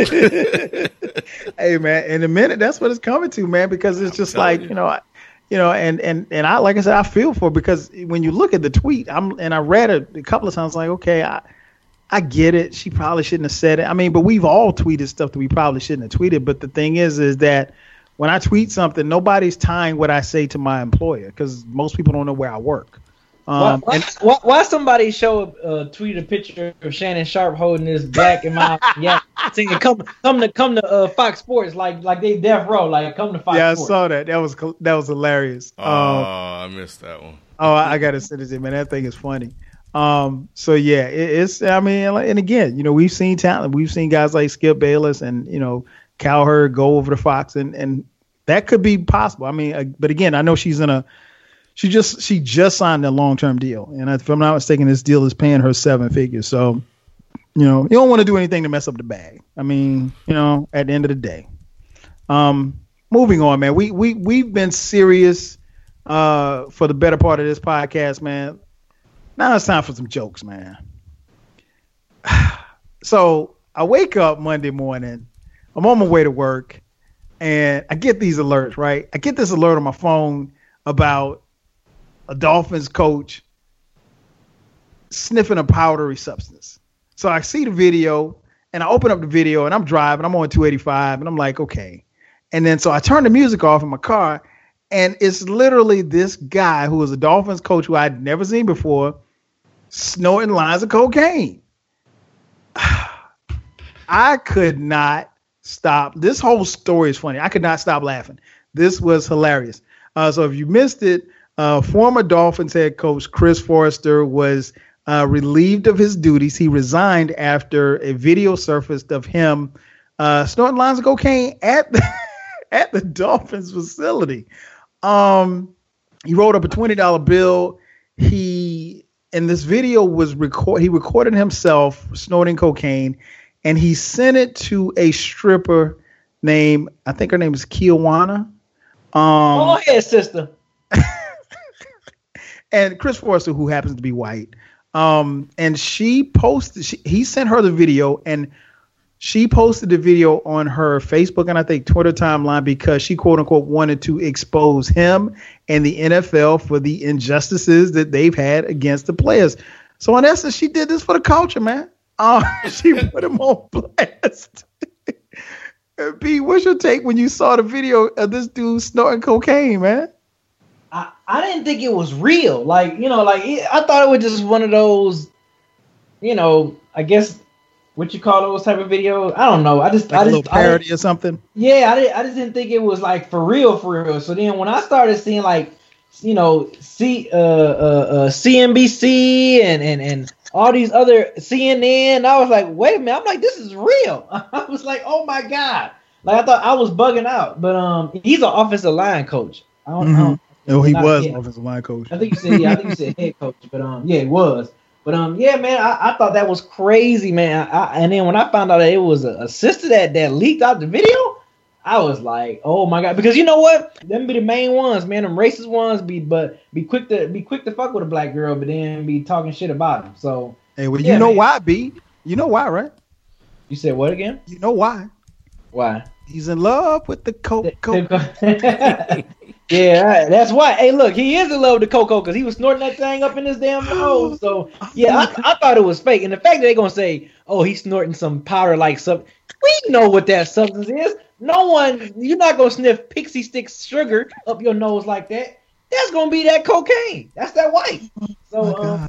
Hey, man, in a minute, that's what it's coming to, man. Because it's just like you. you know, I, you know, and and and I like I said, I feel for her because when you look at the tweet, I'm and I read it a couple of times, like, okay, I I get it. She probably shouldn't have said it. I mean, but we've all tweeted stuff that we probably shouldn't have tweeted. But the thing is, is that when I tweet something, nobody's tying what I say to my employer because most people don't know where I work. Um, why, and, why, why somebody show uh, tweet a picture of Shannon Sharp holding this black and mild yeah singing come come to come to uh, Fox Sports like like they death row like come to Fox yeah Sports. I saw that that was that was hilarious. Oh, um, I missed that one. Oh, I, I gotta send it to you, man. That thing is funny. Um, so yeah, it, it's I mean, and again, you know, we've seen talent. We've seen guys like Skip Bayless and you know Cowherd go over to Fox, and and that could be possible. I mean, uh, but again, I know she's in a. She just she just signed a long term deal, and if I'm not mistaken, this deal is paying her seven figures. So, you know, you don't want to do anything to mess up the bag. I mean, you know, at the end of the day. Um, moving on, man. We we we've been serious uh, for the better part of this podcast, man. Now it's time for some jokes, man. So I wake up Monday morning. I'm on my way to work, and I get these alerts. Right, I get this alert on my phone about a Dolphins coach sniffing a powdery substance. So I see the video and I open up the video and I'm driving. I'm on two eighty-five and I'm like, okay. And then so I turn the music off in my car and it's literally this guy who was a Dolphins coach who I'd never seen before snorting lines of cocaine. I could not stop. This whole story is funny. I could not stop laughing. This was hilarious. Uh, so if you missed it, Uh, former Dolphins head coach Chris Forrester was uh, relieved of his duties. He resigned after a video surfaced of him uh, snorting lines of cocaine at the, at the Dolphins facility. Um, he wrote up a twenty dollar bill. He and this video was record. He recorded himself snorting cocaine, and he sent it to a stripper named I think her name is Kiwana. Um, Go ahead, sister. And Chris Forrester, who happens to be white, um, and she posted. She, he sent her the video, and she posted the video on her Facebook and I think Twitter timeline because she quote unquote wanted to expose him and the N F L for the injustices that they've had against the players. So in essence, she did this for the culture, man. Um, she put him on blast. B, what's your take when you saw the video of this dude snorting cocaine, man? I, I didn't think it was real. Like, you know, like it, I thought it was just one of those, you know, I guess what you call those type of videos. I don't know. I just, like I a just, little parody I or something. Yeah, I, did, I just didn't think it was like for real, for real. So then when I started seeing like, you know, C, uh, uh, uh, C N B C and, and, and all these other C N N, I was like, wait a minute. I'm like, this is real. I was like, oh my God. Like I thought I was bugging out, but um, he's an offensive line coach. I don't, Mm-hmm. I don't Oh, he Not was head- offensive line coach. I think you said yeah, I think you said head coach, but um yeah, it was. But um yeah, man, I, I thought that was crazy, man. I, and then when I found out that it was a, a sister that that leaked out the video, I was like, oh my god, because you know what? Them be the main ones, man. Them racist ones be but be quick to be quick to fuck with a black girl, but then be talking shit about them. So Hey, well, yeah, you know man. why, B? You know why, right? You said what again? You know why? Why? He's in love with the coke. Yeah, that's why. Hey, look, he is in love with the cocoa because he was snorting that thing up in his damn nose. So yeah, I, I thought it was fake. And the fact that they're gonna say, "Oh, he's snorting some powder like something," we know what that substance is. No one, you're not gonna sniff pixie stick sugar up your nose like that. That's gonna be that cocaine. That's that white. So Oh my um, God.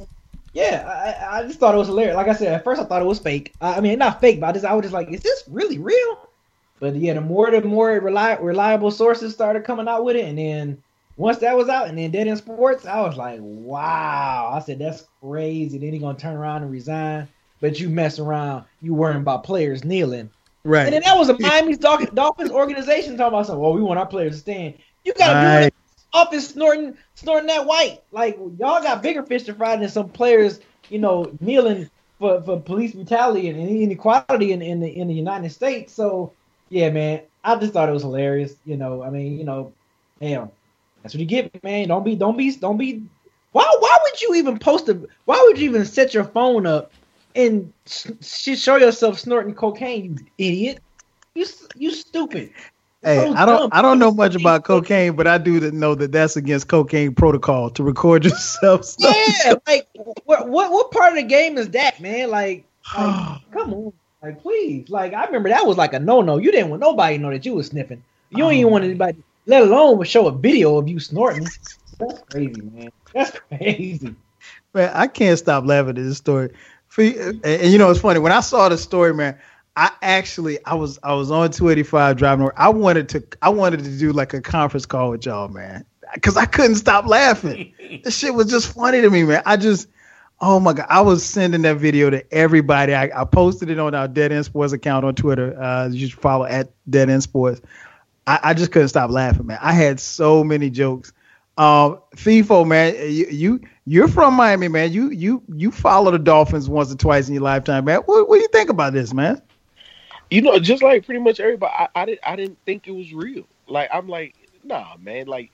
yeah, I, I just thought it was hilarious. Like I said, at first I thought it was fake. I, I mean, not fake, but I just I was just like, is this really real? But yeah, the more the more reli- reliable sources started coming out with it, and then once that was out, and then Dead End Sports, I was like, wow. I said that's crazy. Then he gonna turn around and resign, but you mess around, you worrying about players kneeling. Right. And then that was a Miami Dol- Dolphins organization talking about something. Well, we want our players to stand. You gotta Right. do it office snorting, snorting that white. Like y'all got bigger fish to fry than some players, you know, kneeling for, for police brutality and inequality in, in the in the United States. So yeah, man, I just thought it was hilarious. You know, I mean, you know, damn, that's what you get, man. Don't be, don't be, don't be. Why, why would you even post a? Why would you even set your phone up and sh- show yourself snorting cocaine? You idiot! You, you stupid. Hey, So I don't dumb. I don't know much about cocaine, but I do know that that's against cocaine protocol to record yourself. Yeah, like what, what, what part of the game is that, man? Like, like come on. Like, please. Like, I remember that was like a no-no. You didn't want nobody to know that you was sniffing. You don't even want anybody, let alone show a video of you snorting. That's crazy, man. That's crazy. Man, I can't stop laughing at this story. For, and, and you know, it's funny. When I saw the story, man, I actually I was I was on two eighty-five driving over. I wanted to I wanted to do like a conference call with y'all, man, because I couldn't stop laughing. This shit was just funny to me, man. I just Oh my God. I was sending that video to everybody. I, I posted it on our Dead End Sports account on Twitter. Uh, you should follow at Dead End Sports. I, I just couldn't stop laughing, man. I had so many jokes. Um, FIFO, man, you, you you're from Miami, man. You you you follow the Dolphins once or twice in your lifetime, man. What, what do you think about this, man? You know, just like pretty much everybody, I, I didn't I didn't think it was real. Like I'm like, nah, man. Like,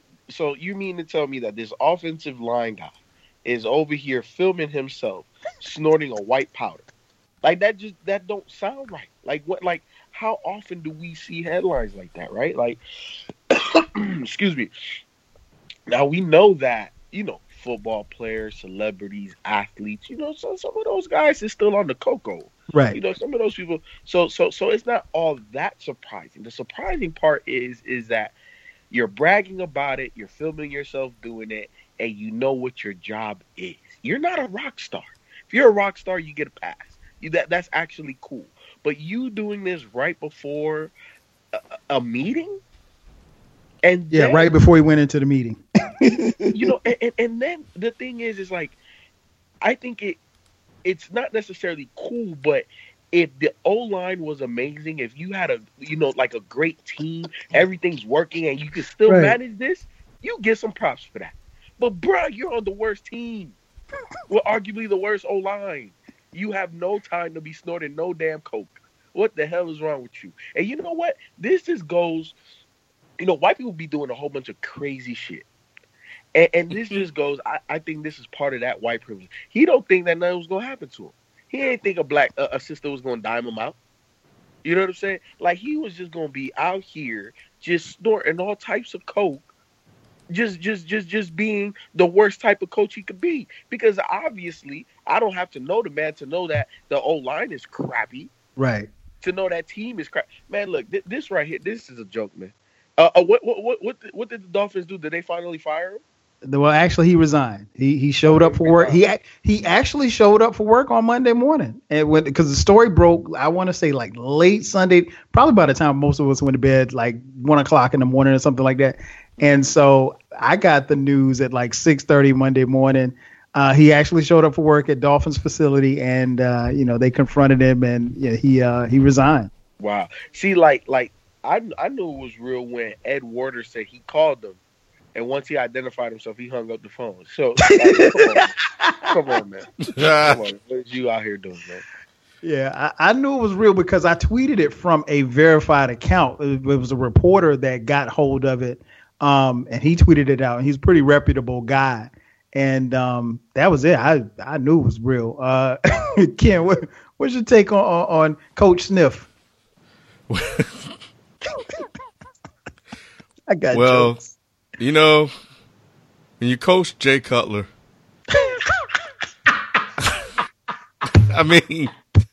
so you mean to tell me that this offensive line guy is over here filming himself snorting a white powder? Like that just that don't sound right. Like what? Like how often do we see headlines like that? Right? Like, excuse me. Now we know that you know football players, celebrities, athletes. You know, so some of those guys is still on the cocoa. Right. You know, some of those people. So so so it's not all that surprising. The surprising part is is that you're bragging about it, you're filming yourself doing it, and you know what your job is. You're not a rock star. If you're a rock star, you get a pass. You, that that's actually cool. But you doing this right before a, a meeting, and Yeah, then, right before he went into the meeting. you know, and, and, and then the thing is, is like, I think it it's not necessarily cool, but if the O-line was amazing, if you had a, you know, like a great team, everything's working, and you can still Right. manage this, you get some props for that. But, bruh, you're on the worst team. Well, arguably the worst O-line. You have no time to be snorting no damn coke. What the hell is wrong with you? And you know what? This just goes, you know, white people be doing a whole bunch of crazy shit. And, and this just goes, I, I think this is part of that white privilege. He don't think that nothing was going to happen to him. He ain't think a black uh, a sister was going to dime him out. You know what I'm saying? Like, he was just going to be out here just snorting all types of coke, just just just just being the worst type of coach he could be. Because obviously, I don't have to know the man to know that the O-line is crappy, Right. to know that team is crap. Man, look, th- this right here, this is a joke, man. Uh, uh, what what what what did, what did the Dolphins do? Did they finally fire him? Well, actually, he resigned. He he showed up for work. He ac- he actually showed up for work on Monday morning, and when because the story broke, I want to say like late Sunday, probably by the time most of us went to bed, like one o'clock in the morning or something like that. And so I got the news at like six thirty Monday morning. Uh, he actually showed up for work at Dolphins facility, and uh, you know they confronted him, and yeah, he uh, he resigned. Wow. See, like like I I knew it was real when Ed Warder said he called them And once he identified himself, he hung up the phone. So, like, come, on, come on, man. Come on. What is you out here doing, man? Yeah, I, I knew it was real because I tweeted it from a verified account. It, it was a reporter that got hold of it, um, and he tweeted it out. And he's a pretty reputable guy, and um, that was it. I I knew it was real. Uh, Ken, what, what's your take on on, on Coach Sniff? I got well, jokes. You know, when you coach Jay Cutler, I mean.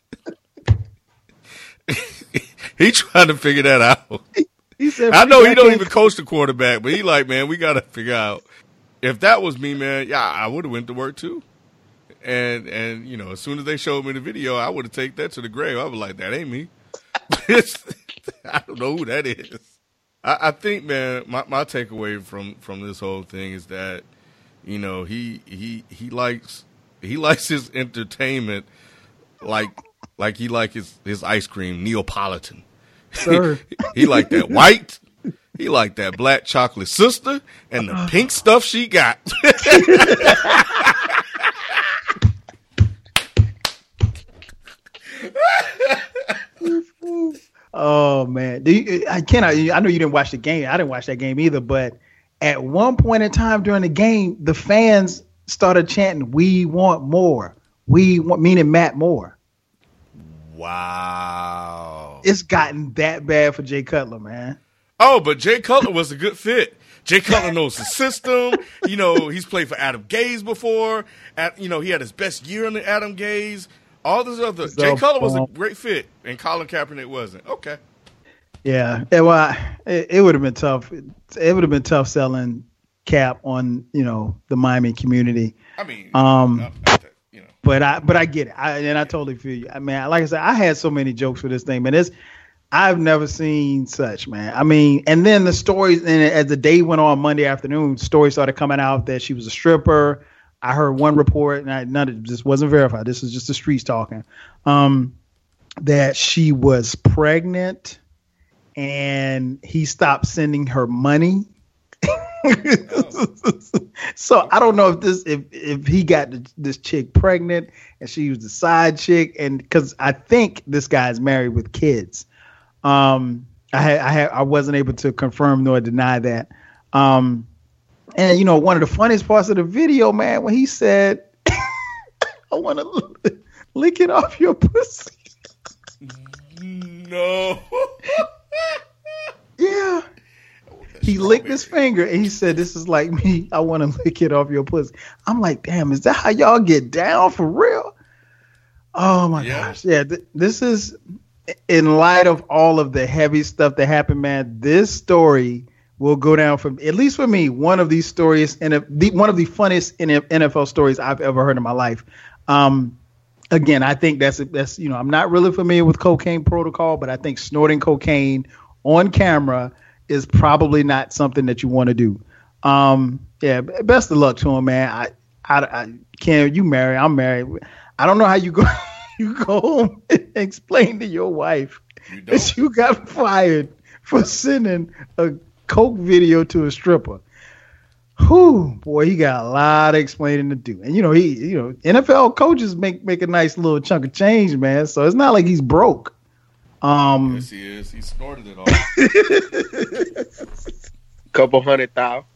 He trying to figure that out. He said, I know he don't even coach the quarterback, but he like, man, we got to figure out. If that was me, man, yeah, I would have went to work too. And, and you know, as soon as they showed me the video, I would have taken that to the grave. I was like, that ain't me. I don't know who that is. I, I think, man, my, my takeaway from, from this whole thing is that, you know, he he he likes he likes his entertainment like like he like his, his ice cream, Neapolitan. Sir. He like that white. He like that black chocolate sister and the pink stuff she got. Oh man, Do you, I cannot. I know you didn't watch the game. I didn't watch that game either. But at one point in time during the game, the fans started chanting, "We want more. We want," meaning Matt Moore. Wow. It's gotten that bad for Jay Cutler, man. Oh, but Jay Cutler was a good fit. Jay Cutler knows the system. You know, he's played for Adam Gase before. At, you know, he had his best year under Adam Gase. All this other. So, Jay Cutler was um, a great fit, and Colin Kaepernick wasn't. Okay. Yeah, it, well, I- it, it would have been tough. It, it would have been tough selling Cap on, you know, the Miami community. I mean, Um, not, not that, you know. But I, but I get it, I, and I totally feel you. I mean, like I said, I had so many jokes for this thing, man. It's, I've never seen such, man. I mean, and then the stories, and as the day went on Monday afternoon, stories started coming out that she was a stripper. I heard one report, and I, none of this wasn't verified. This is just the streets talking. Um, that she was pregnant, and he stopped sending her money. So I don't know if this if if he got this chick pregnant and she was the side chick, and because I think this guy's married with kids. Um, I had I had I wasn't able to confirm nor deny that. Um, and you know, one of the funniest parts of the video, man, when he said, "I want to lick it off your pussy." No. Yeah. He licked his finger and he said, "This is like me. I want to lick it off your pussy." I'm like, damn, is that how y'all get down for real? Oh my Yeah. gosh. Yeah. Th- this is, in light of all of the heavy stuff that happened, man, this story will go down from, at least for me, one of these stories and the, one of the funniest N F L stories I've ever heard in my life. Um, again, I think that's, that's, you know, I'm not really familiar with cocaine protocol, but I think snorting cocaine on camera is probably not something that you want to do. Um, yeah, best of luck to him, man. I, I, I can't, you married, I'm married. I don't know how you go, you go home and explain to your wife You don't. that you got fired for sending a coke video to a stripper. Whew, boy, he got a lot of explaining to do. And you know, he, you know, N F L coaches make, make a nice little chunk of change, man. So it's not like he's broke. Um, Yes, he is. He snorted it all. Couple hundred thousand.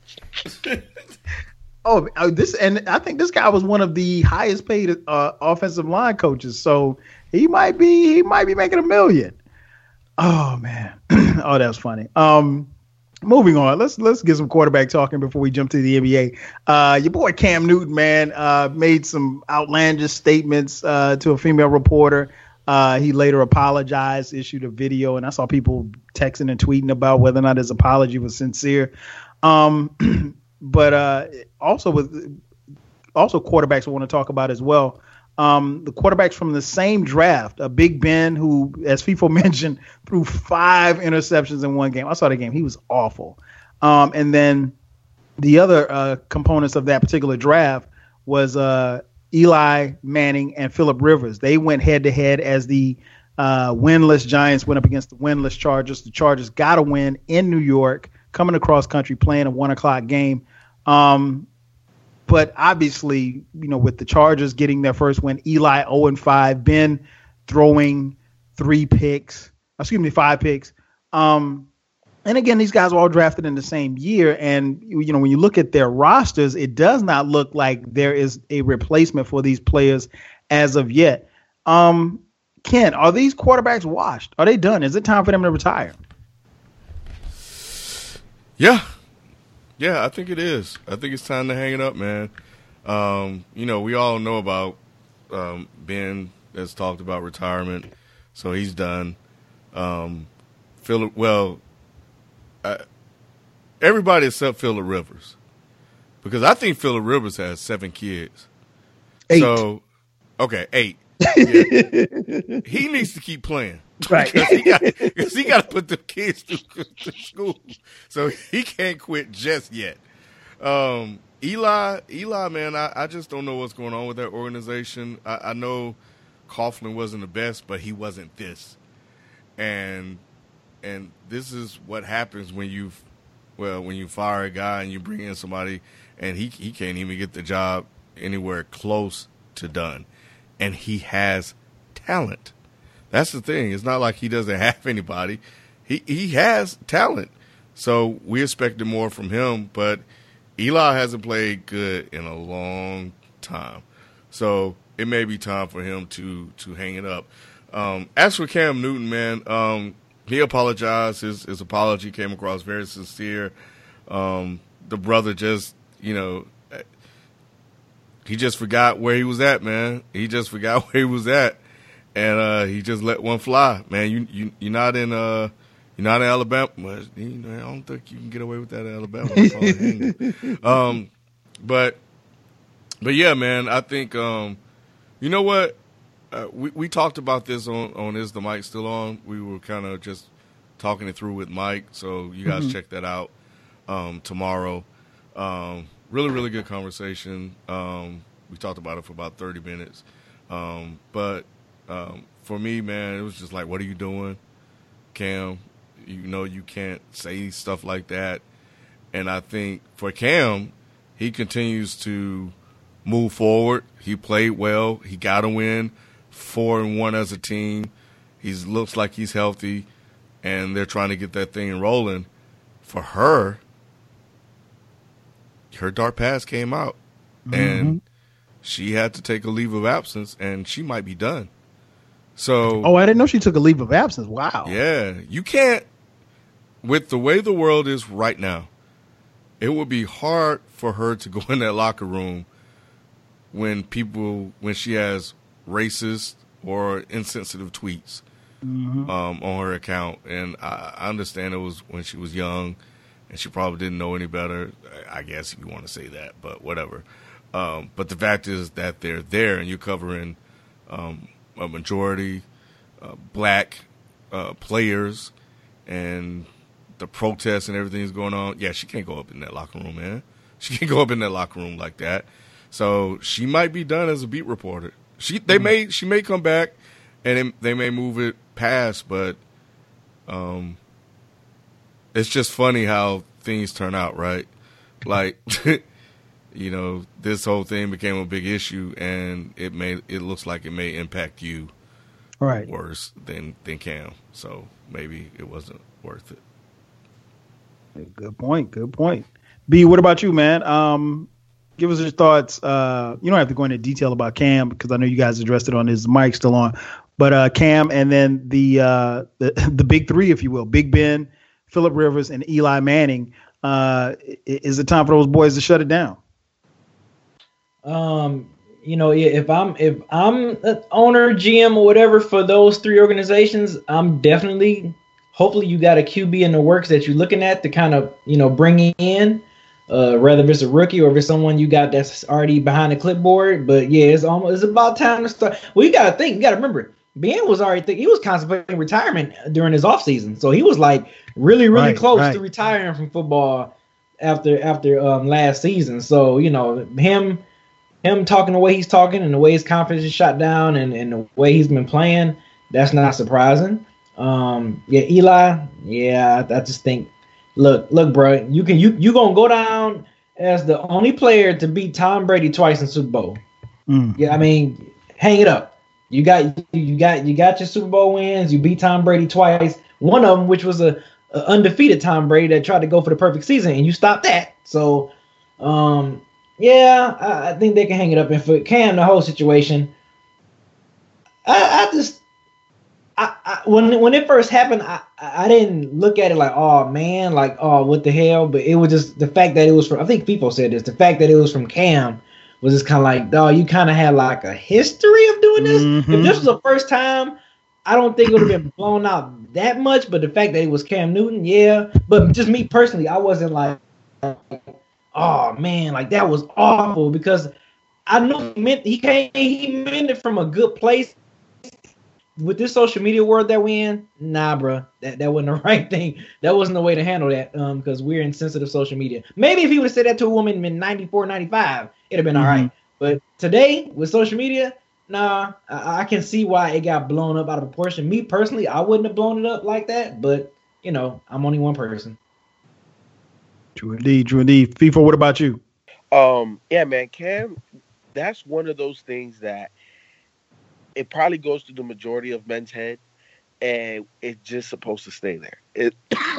Oh, uh, this and I think this guy was one of the highest paid uh, offensive line coaches, so he might be he might be making a million. Oh man, oh that's funny. Um, moving on, let's let's get some quarterback talking before we jump to the N B A. Uh, your boy Cam Newton, man, uh, made some outlandish statements uh, to a female reporter. Uh, he later apologized, issued a video, and I saw people texting and tweeting about whether or not his apology was sincere. Um, but uh, also with also quarterbacks I want to talk about as well. Um, the quarterbacks from the same draft, uh, Big Ben, who, as FIFO mentioned, threw five interceptions in one game. I saw the game; he was awful. Um, and then the other uh, components of that particular draft was uh, Eli Manning and Phillip Rivers. They went head to head as the uh, winless Giants went up against the winless Chargers. The Chargers got a win in New York coming across country, playing a one o'clock game. Um, but obviously, you know, with the Chargers getting their first win, Eli oh and five, Ben throwing three picks, excuse me, five picks. Um, and again, these guys were all drafted in the same year. And, you know, when you look at their rosters, it does not look like there is a replacement for these players as of yet. Um, Ken, are these quarterbacks washed? Are they done? Is it time for them to retire? Yeah. Yeah, I think it is. I think it's time to hang it up, man. Um, you know, we all know about um, Ben has talked about retirement, so he's done. Um, Phillip, well, I, everybody except Phillip Rivers, because I think Phillip Rivers has seven kids. Eight. So, okay, eight. Yeah. He needs to keep playing, right? Because he got to put the kids through to school, so he can't quit just yet. Um, Eli, Eli, man, I, I just don't know what's going on with that organization. I, I know Coughlin wasn't the best, but he wasn't this, and and this is what happens when you, well, when you fire a guy and you bring in somebody, and he he can't even get the job anywhere close to done. And he has talent. That's the thing. It's not like he doesn't have anybody. He he has talent. So we expected more from him, but Eli hasn't played good in a long time. So it may be time for him to to hang it up. Um, as for Cam Newton, man, um, he apologized. His his apology came across very sincere. Um, the brother just, you know, he just forgot where he was at, man. He just forgot where he was at, and uh, he just let one fly, man. You you you're not in uh you're not in Alabama. Well, you know, I don't think you can get away with that in Alabama. um, but but yeah, man. I think um, you know what uh, we we talked about this on on Is the Mic Still On? We were kind of just talking it through with Mike, so you guys mm-hmm. check that out um, tomorrow. Um, Really, really good conversation. Um, we talked about it for about thirty minutes. Um, but um, for me, man, it was just like, what are you doing, Cam? You know you can't say stuff like that. And I think for Cam, he continues to move forward. He played well. He got a win, four and one as a team. He looks like he's healthy, and they're trying to get that thing rolling. For her, her dart pass came out, mm-hmm. and she had to take a leave of absence, and she might be done. So, oh, I didn't know she took a leave of absence. Wow. Yeah, you can't. With the way the world is right now, it would be hard for her to go in that locker room when people, when she has racist or insensitive tweets mm-hmm. um, on her account. And I, I understand it was when she was young. And she probably didn't know any better, I guess, if you want to say that, but whatever. Um, but the fact is that they're there, and you're covering um, a majority uh, black uh, players, and the protests and everything is going on. Yeah, she can't go up in that locker room, man. She can't go up in that locker room like that. So she might be done as a beat reporter. She they mm-hmm. may she may come back, and they, they may move it past, but um. It's just funny how things turn out, right? Like, you know, this whole thing became a big issue, and it may it looks like it may impact you right. worse than than Cam. So maybe it wasn't worth it. Good point. Good point. B, what about you, man? Um, give us your thoughts. Uh, you don't have to go into detail about Cam because I know you guys addressed it on His Mic Still On. But uh, Cam, and then the uh, the the big three, if you will, Big Ben, Phillip Rivers, and Eli Manning. Uh, is it time for those boys to shut it down? Um, you know, if I'm if I'm an owner, G M, or whatever for those three organizations, I'm definitely. Hopefully, you got a Q B in the works that you're looking at to kind of you know bring in, uh, whether if it's a rookie or if it's someone you got that's already behind the clipboard. But yeah, it's almost it's about time to start. Well, you got to think. You got to remember. Ben was already think he was contemplating retirement during his offseason. So he was like really, really right, close right. to retiring from football after after um, last season. So, you know, him him talking the way he's talking and the way his confidence is shot down and, and the way he's been playing, that's not surprising. Um, yeah, Eli, yeah, I just think Look, look, bro. You can you you gonna go down as the only player to beat Tom Brady twice in Super Bowl. Mm. Yeah, I mean, hang it up. You got you got you got your Super Bowl wins. You beat Tom Brady twice. One of them, which was a, a undefeated Tom Brady that tried to go for the perfect season, and you stopped that. So, um, yeah, I, I think they can hang it up. And for Cam, the whole situation, I, I just. I, I, when when it first happened, I, I didn't look at it like, oh man, like, oh, what the hell? But it was just the fact that it was from, I think people said this, the fact that it was from Cam was just kind of like, dog, you kind of had like a history of doing this. Mm-hmm. If this was the first time, I don't think it would have been blown out that much. But the fact that it was Cam Newton, yeah. But just me personally, I wasn't like, oh man, like that was awful, because I know he meant he came, he meant it from a good place. With this social media world that we in, nah, bro, that, that wasn't the right thing. That wasn't the way to handle that, um, because we're in sensitive social media. Maybe if he would have said that to a woman in ninety-four, ninety-five, it'd have been Mm-hmm. all right. But today, with social media, nah, I, I can see why it got blown up out of proportion. Me personally, I wouldn't have blown it up like that, but, you know, I'm only one person. True indeed, true indeed. FIFA, what about you? Um, yeah, man, Cam, that's one of those things that it probably goes to the majority of men's head, and it's just supposed to stay there. It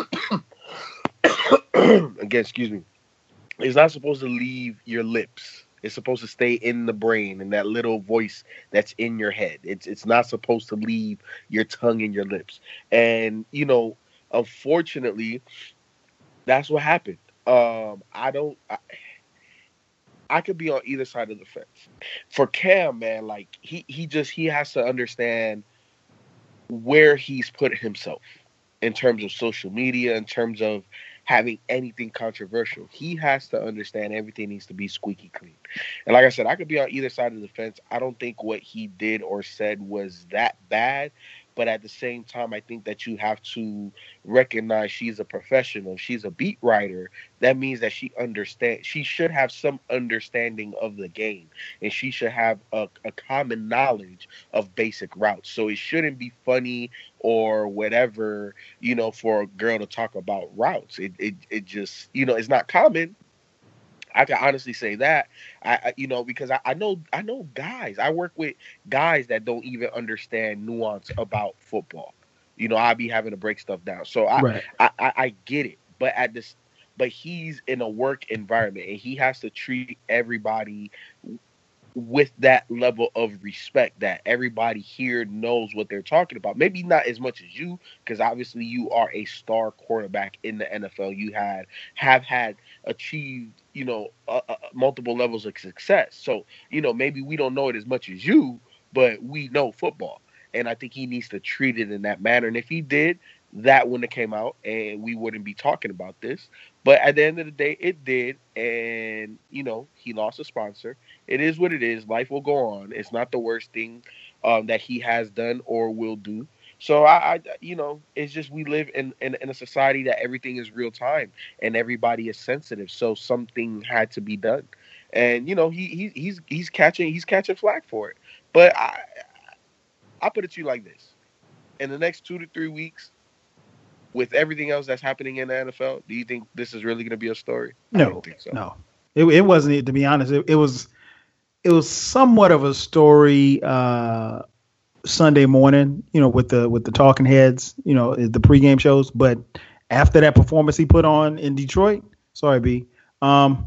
again, excuse me. It's not supposed to leave your lips. It's supposed to stay in the brain, and that little voice that's in your head. It's it's not supposed to leave your tongue and your lips. And you know, unfortunately, that's what happened. Um, I don't. I, I could be on either side of the fence. For Cam, man, like he he just he has to understand where he's put himself in terms of social media, in terms of having anything controversial. He has to understand everything needs to be squeaky clean. And like I said, I could be on either side of the fence. I don't think what he did or said was that bad. But at the same time, I think that you have to recognize she's a professional. She's a beat writer. That means that she understands. She should have some understanding of the game, and she should have a, a common knowledge of basic routes. So it shouldn't be funny or whatever, you know, for a girl to talk about routes. It it it just, you know, it's not common. I can honestly say that, I, I you know, because I, I know I know guys. I work with guys that don't even understand nuance about football. You know, I be having to break stuff down. So I, Right. I, I, I get it. But at this, but he's in a work environment, and he has to treat everybody with that level of respect, that everybody here knows what they're talking about. Maybe not as much as you, because obviously you are a star quarterback in the N F L. You had have had achieved, you know, uh, uh, multiple levels of success. So, you know, maybe we don't know it as much as you, but we know football. And I think he needs to treat it in that manner. And if he did, that wouldn't have came out, and we wouldn't be talking about this. But at the end of the day, it did. And, you know, he lost a sponsor. It is what it is. Life will go on. It's not the worst thing um, that he has done or will do. So, I, I you know, it's just we live in, in, in a society that everything is real time and everybody is sensitive. So something had to be done. And, you know, he, he he's he's catching he's catching flack for it. But I I put it to you like this. In the next two to three weeks, with everything else that's happening in the N F L, do you think this is really going to be a story? No, I don't think so. no, it, it wasn't. To be honest, it, it was it was somewhat of a story uh, Sunday morning, you know, with the with the talking heads, you know, the pregame shows. But after that performance he put on in Detroit, sorry, B, um,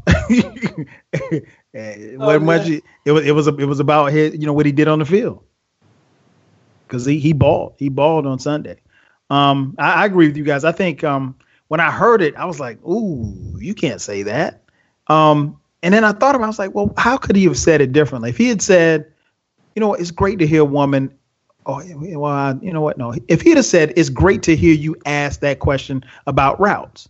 it Oh, wasn't much. yeah. It was it was it was about his, you know, what he did on the field, because he he balled he balled on Sunday. Um, I, I agree with you guys. I think um, when I heard it, I was like, "Ooh, you can't say that." Um, and then I thought about it, I was like, "Well, how could he have said it differently? If he had said, you know, it's great to hear a woman, oh, well, I, you know what? No, if he'd have said, it's great to hear you ask that question about routes."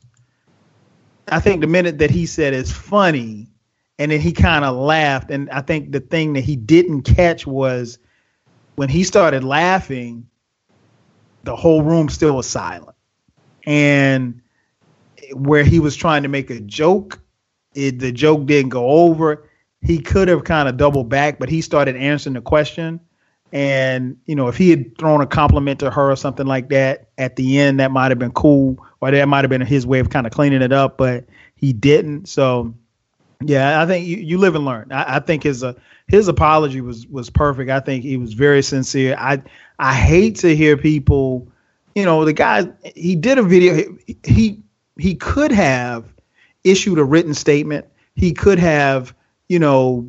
I think the minute that he said it's funny, and then he kind of laughed, and I think the thing that he didn't catch was when he started laughing, the whole room still was silent. And where he was trying to make a joke, it, the joke didn't go over. He could have kind of doubled back, but he started answering the question. And, you know, if he had thrown a compliment to her or something like that at the end, that might have been cool, or that might have been his way of kind of cleaning it up, but he didn't. So, yeah, I think you, you live and learn. I, I think his uh, his apology was was perfect. I think he was very sincere. I I hate to hear people, you know, the guy, he did a video. He he, he could have issued a written statement. He could have, you know,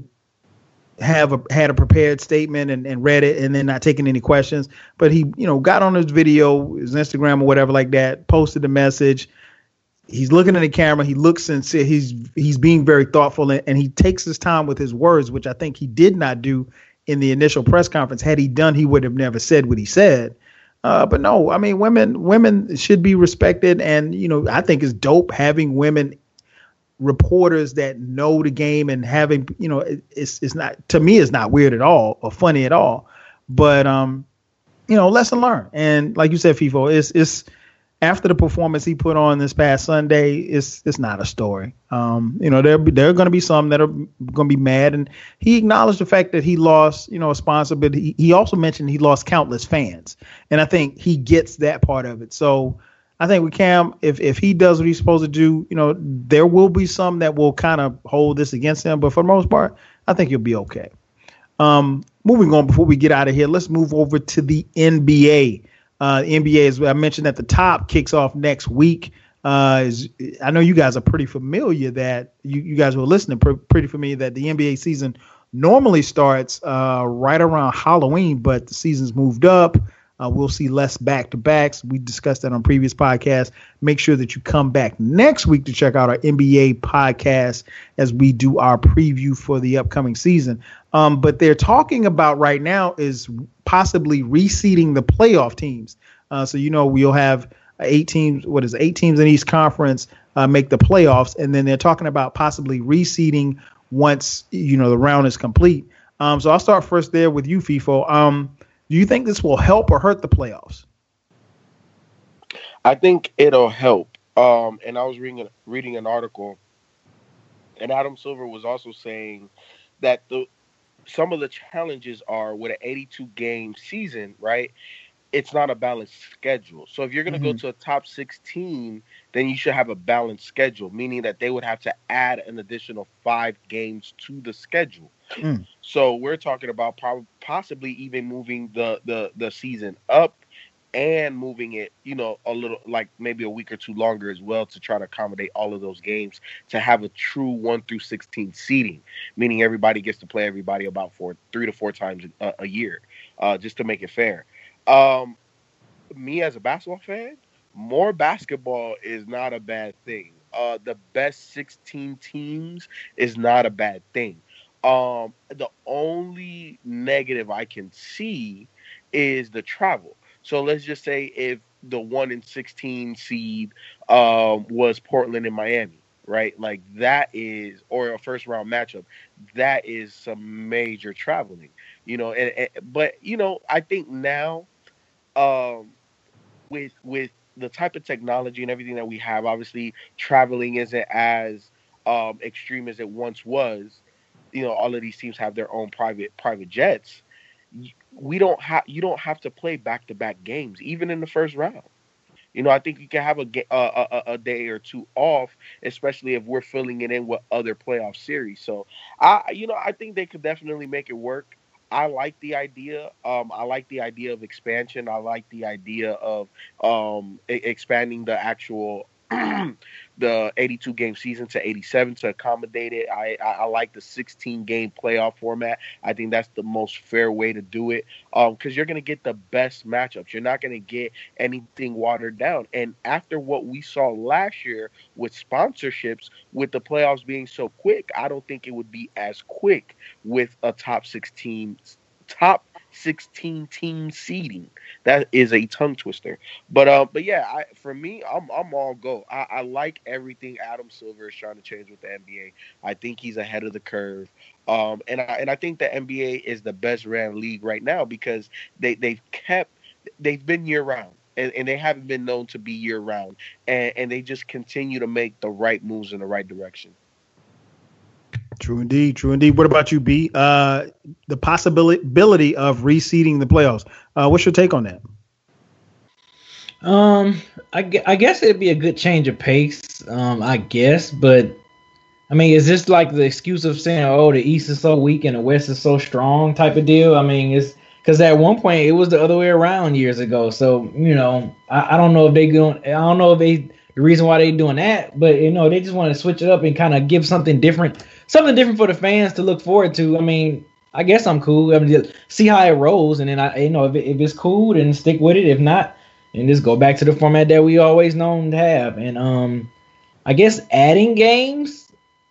have a, had a prepared statement and, and read it and then not taking any questions. But he, you know, got on his video, his Instagram or whatever like that, posted the message. He's looking at the camera. He looks sincere. He's he's being very thoughtful, and, and he takes his time with his words, which I think he did not do in the initial press conference. Had he done, he would have never said what he said. Uh, but no, I mean, women women should be respected, and you know, I think it's dope having women reporters that know the game and having, you know, it, it's it's not, to me, it's not weird at all or funny at all. But um, you know, lesson learned. And like you said, FIFO, it's it's. After the performance he put on this past Sunday, it's it's not a story. Um, you know, there there are going to be some that are going to be mad, and he acknowledged the fact that he lost, you know, a sponsor, but he, he also mentioned he lost countless fans, and I think he gets that part of it. So I think with Cam, if if he does what he's supposed to do, you know, there will be some that will kind of hold this against him, but for the most part, I think he'll be okay. Um, moving on, before we get out of here, let's move over to the N B A. Uh, N B A, as I mentioned at the top, kicks off next week. Uh, is, I know you guys are pretty familiar that you, you guys were listening, pr- pretty familiar that the N B A season normally starts uh, right around Halloween, but the season's moved up. Uh, we'll see less back-to-backs. We discussed that on previous podcasts. Make sure that you come back next week to check out our N B A podcast as we do our preview for the upcoming season. Um, but they're talking about right now is possibly reseeding the playoff teams. Uh, so, you know, we'll have eight teams, what is it, eight teams in each conference uh, make the playoffs. And then they're talking about possibly reseeding once, you know, the round is complete. Um, so I'll start first there with you, FIFO. Um, do you think this will help or hurt the playoffs? I think it'll help. Um, and I was reading, reading an article, and Adam Silver was also saying that the some of the challenges are with an eighty-two game season, right? It's not a balanced schedule. So if you're going to mm-hmm. go to a top sixteen, then you should have a balanced schedule, meaning that they would have to add an additional five games to the schedule. Mm. So we're talking about prob- possibly even moving the, the, the season up and moving it, you know, a little, like maybe a week or two longer as well, to try to accommodate all of those games to have a true one through sixteen seeding, meaning everybody gets to play everybody about four, three to four times a, a year, uh, just to make it fair. Um, me as a basketball fan, more basketball is not a bad thing. Uh, the best sixteen teams is not a bad thing. Um, the only negative I can see is the travel. So let's just say if the one in sixteen seed um, was Portland and Miami, right? Like that is, or a first round matchup, that is some major traveling, you know. And, and but you know, I think now, um, with with the type of technology and everything that we have, obviously traveling isn't as um, extreme as it once was. You know, all of these teams have their own private private jets. We don't have you don't have to play back to back games, even in the first round. You know, I think you can have a, a a a day or two off, especially if we're filling it in with other playoff series. So, I you know I think they could definitely make it work. I like the idea. Um, I like the idea of expansion. I like the idea of um e- expanding the actual. the eighty-two game season to eighty-seven to accommodate it. I, I, I like the sixteen game playoff format. I think that's the most fair way to do it, um, because you're going to get the best matchups. You're not going to get anything watered down. And after what we saw last year with sponsorships, with the playoffs being so quick, I don't think it would be as quick with a top sixteen top sixteen team seeding. That is a tongue twister. But um, but yeah, I, for me, I'm I'm all go. I, I like everything Adam Silver is trying to change with the N B A. I think he's ahead of the curve. Um, and I and I think the N B A is the best ran league right now because they they've kept they've been year round. And, and they haven't been known to be year round, and, and they just continue to make the right moves in the right direction. True indeed. True indeed. What about you, B? Uh, the possibility of reseeding the playoffs. Uh, what's your take on that? Um, I, gu- I guess it'd be a good change of pace. Um, I guess, but I mean, is this like the excuse of saying, "Oh, the East is so weak and the West is so strong" type of deal? I mean, it's because at one point it was the other way around years ago. So you know, I, I don't know if they going. I don't know if they the reason why they doing that, but you know, they just want to switch it up and kind of give something different, something different for the fans to look forward to. I mean, I guess I'm cool. I mean, just see how it rolls, and then I, you know, if it, if it's cool, then stick with it. If not, and just go back to the format that we always known to have. And um, I guess adding games.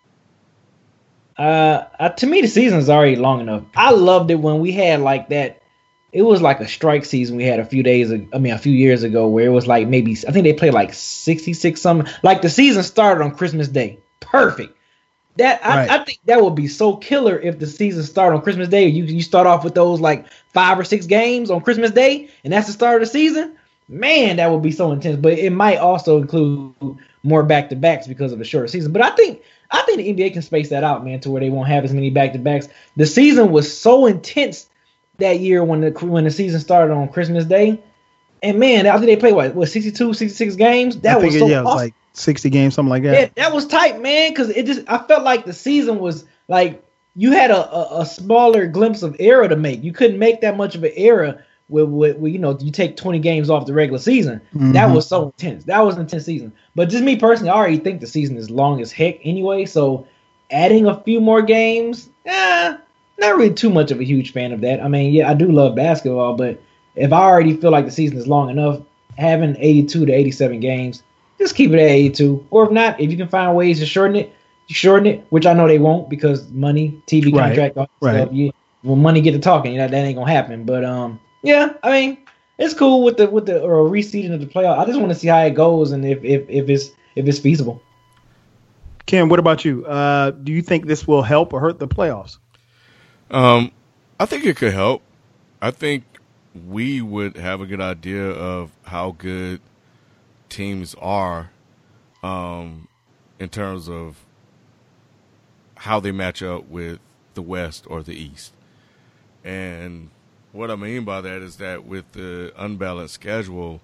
Uh, uh, to me, the season's already long enough. I loved it when we had like that. It was like a strike season we had a few days. Ago, I mean, a few years ago, where it was like maybe I think they played like sixty-six something. Like the season started on Christmas Day. Perfect. That Right. I, I think that would be so killer if the season started on Christmas Day. You you start off with those like five or six games on Christmas Day, and that's the start of the season. Man, that would be so intense. But it might also include more back to backs because of the shorter season. But I think I think the N B A can space that out, man, to where they won't have as many back to backs. The season was so intense that year when the when the season started on Christmas Day, and man, I think they played what what sixty-two, sixty-six games. That I think was it, so yeah, it was awesome. like sixty games, something like that. Yeah, that was tight, man, because it just I felt like the season was like you had a, a, a smaller glimpse of era to make. You couldn't make that much of an era with, with, with you know you take twenty games off the regular season. Mm-hmm. That was so intense. That was an intense season. But just me personally, I already think the season is long as heck anyway. So adding a few more games, eh, not really too much of a huge fan of that. I mean, yeah, I do love basketball, but if I already feel like the season is long enough, having eighty-two to eighty-seven games, just keep it at eighty-two. Or if not, if you can find ways to shorten it, you shorten it, which I know they won't because money, T V Right, contract, all that right. stuff. You, when money get to talking, that, that ain't gonna happen. But um, yeah, I mean, it's cool with the with the or reseeding of the playoff. I just want to see how it goes and if if if it's if it's feasible. Ken, what about you? Uh, do you think this will help or hurt the playoffs? Um, I think it could help. I think we would have a good idea of how good teams are um, in terms of how they match up with the West or the East. And what I mean by that is that with the unbalanced schedule,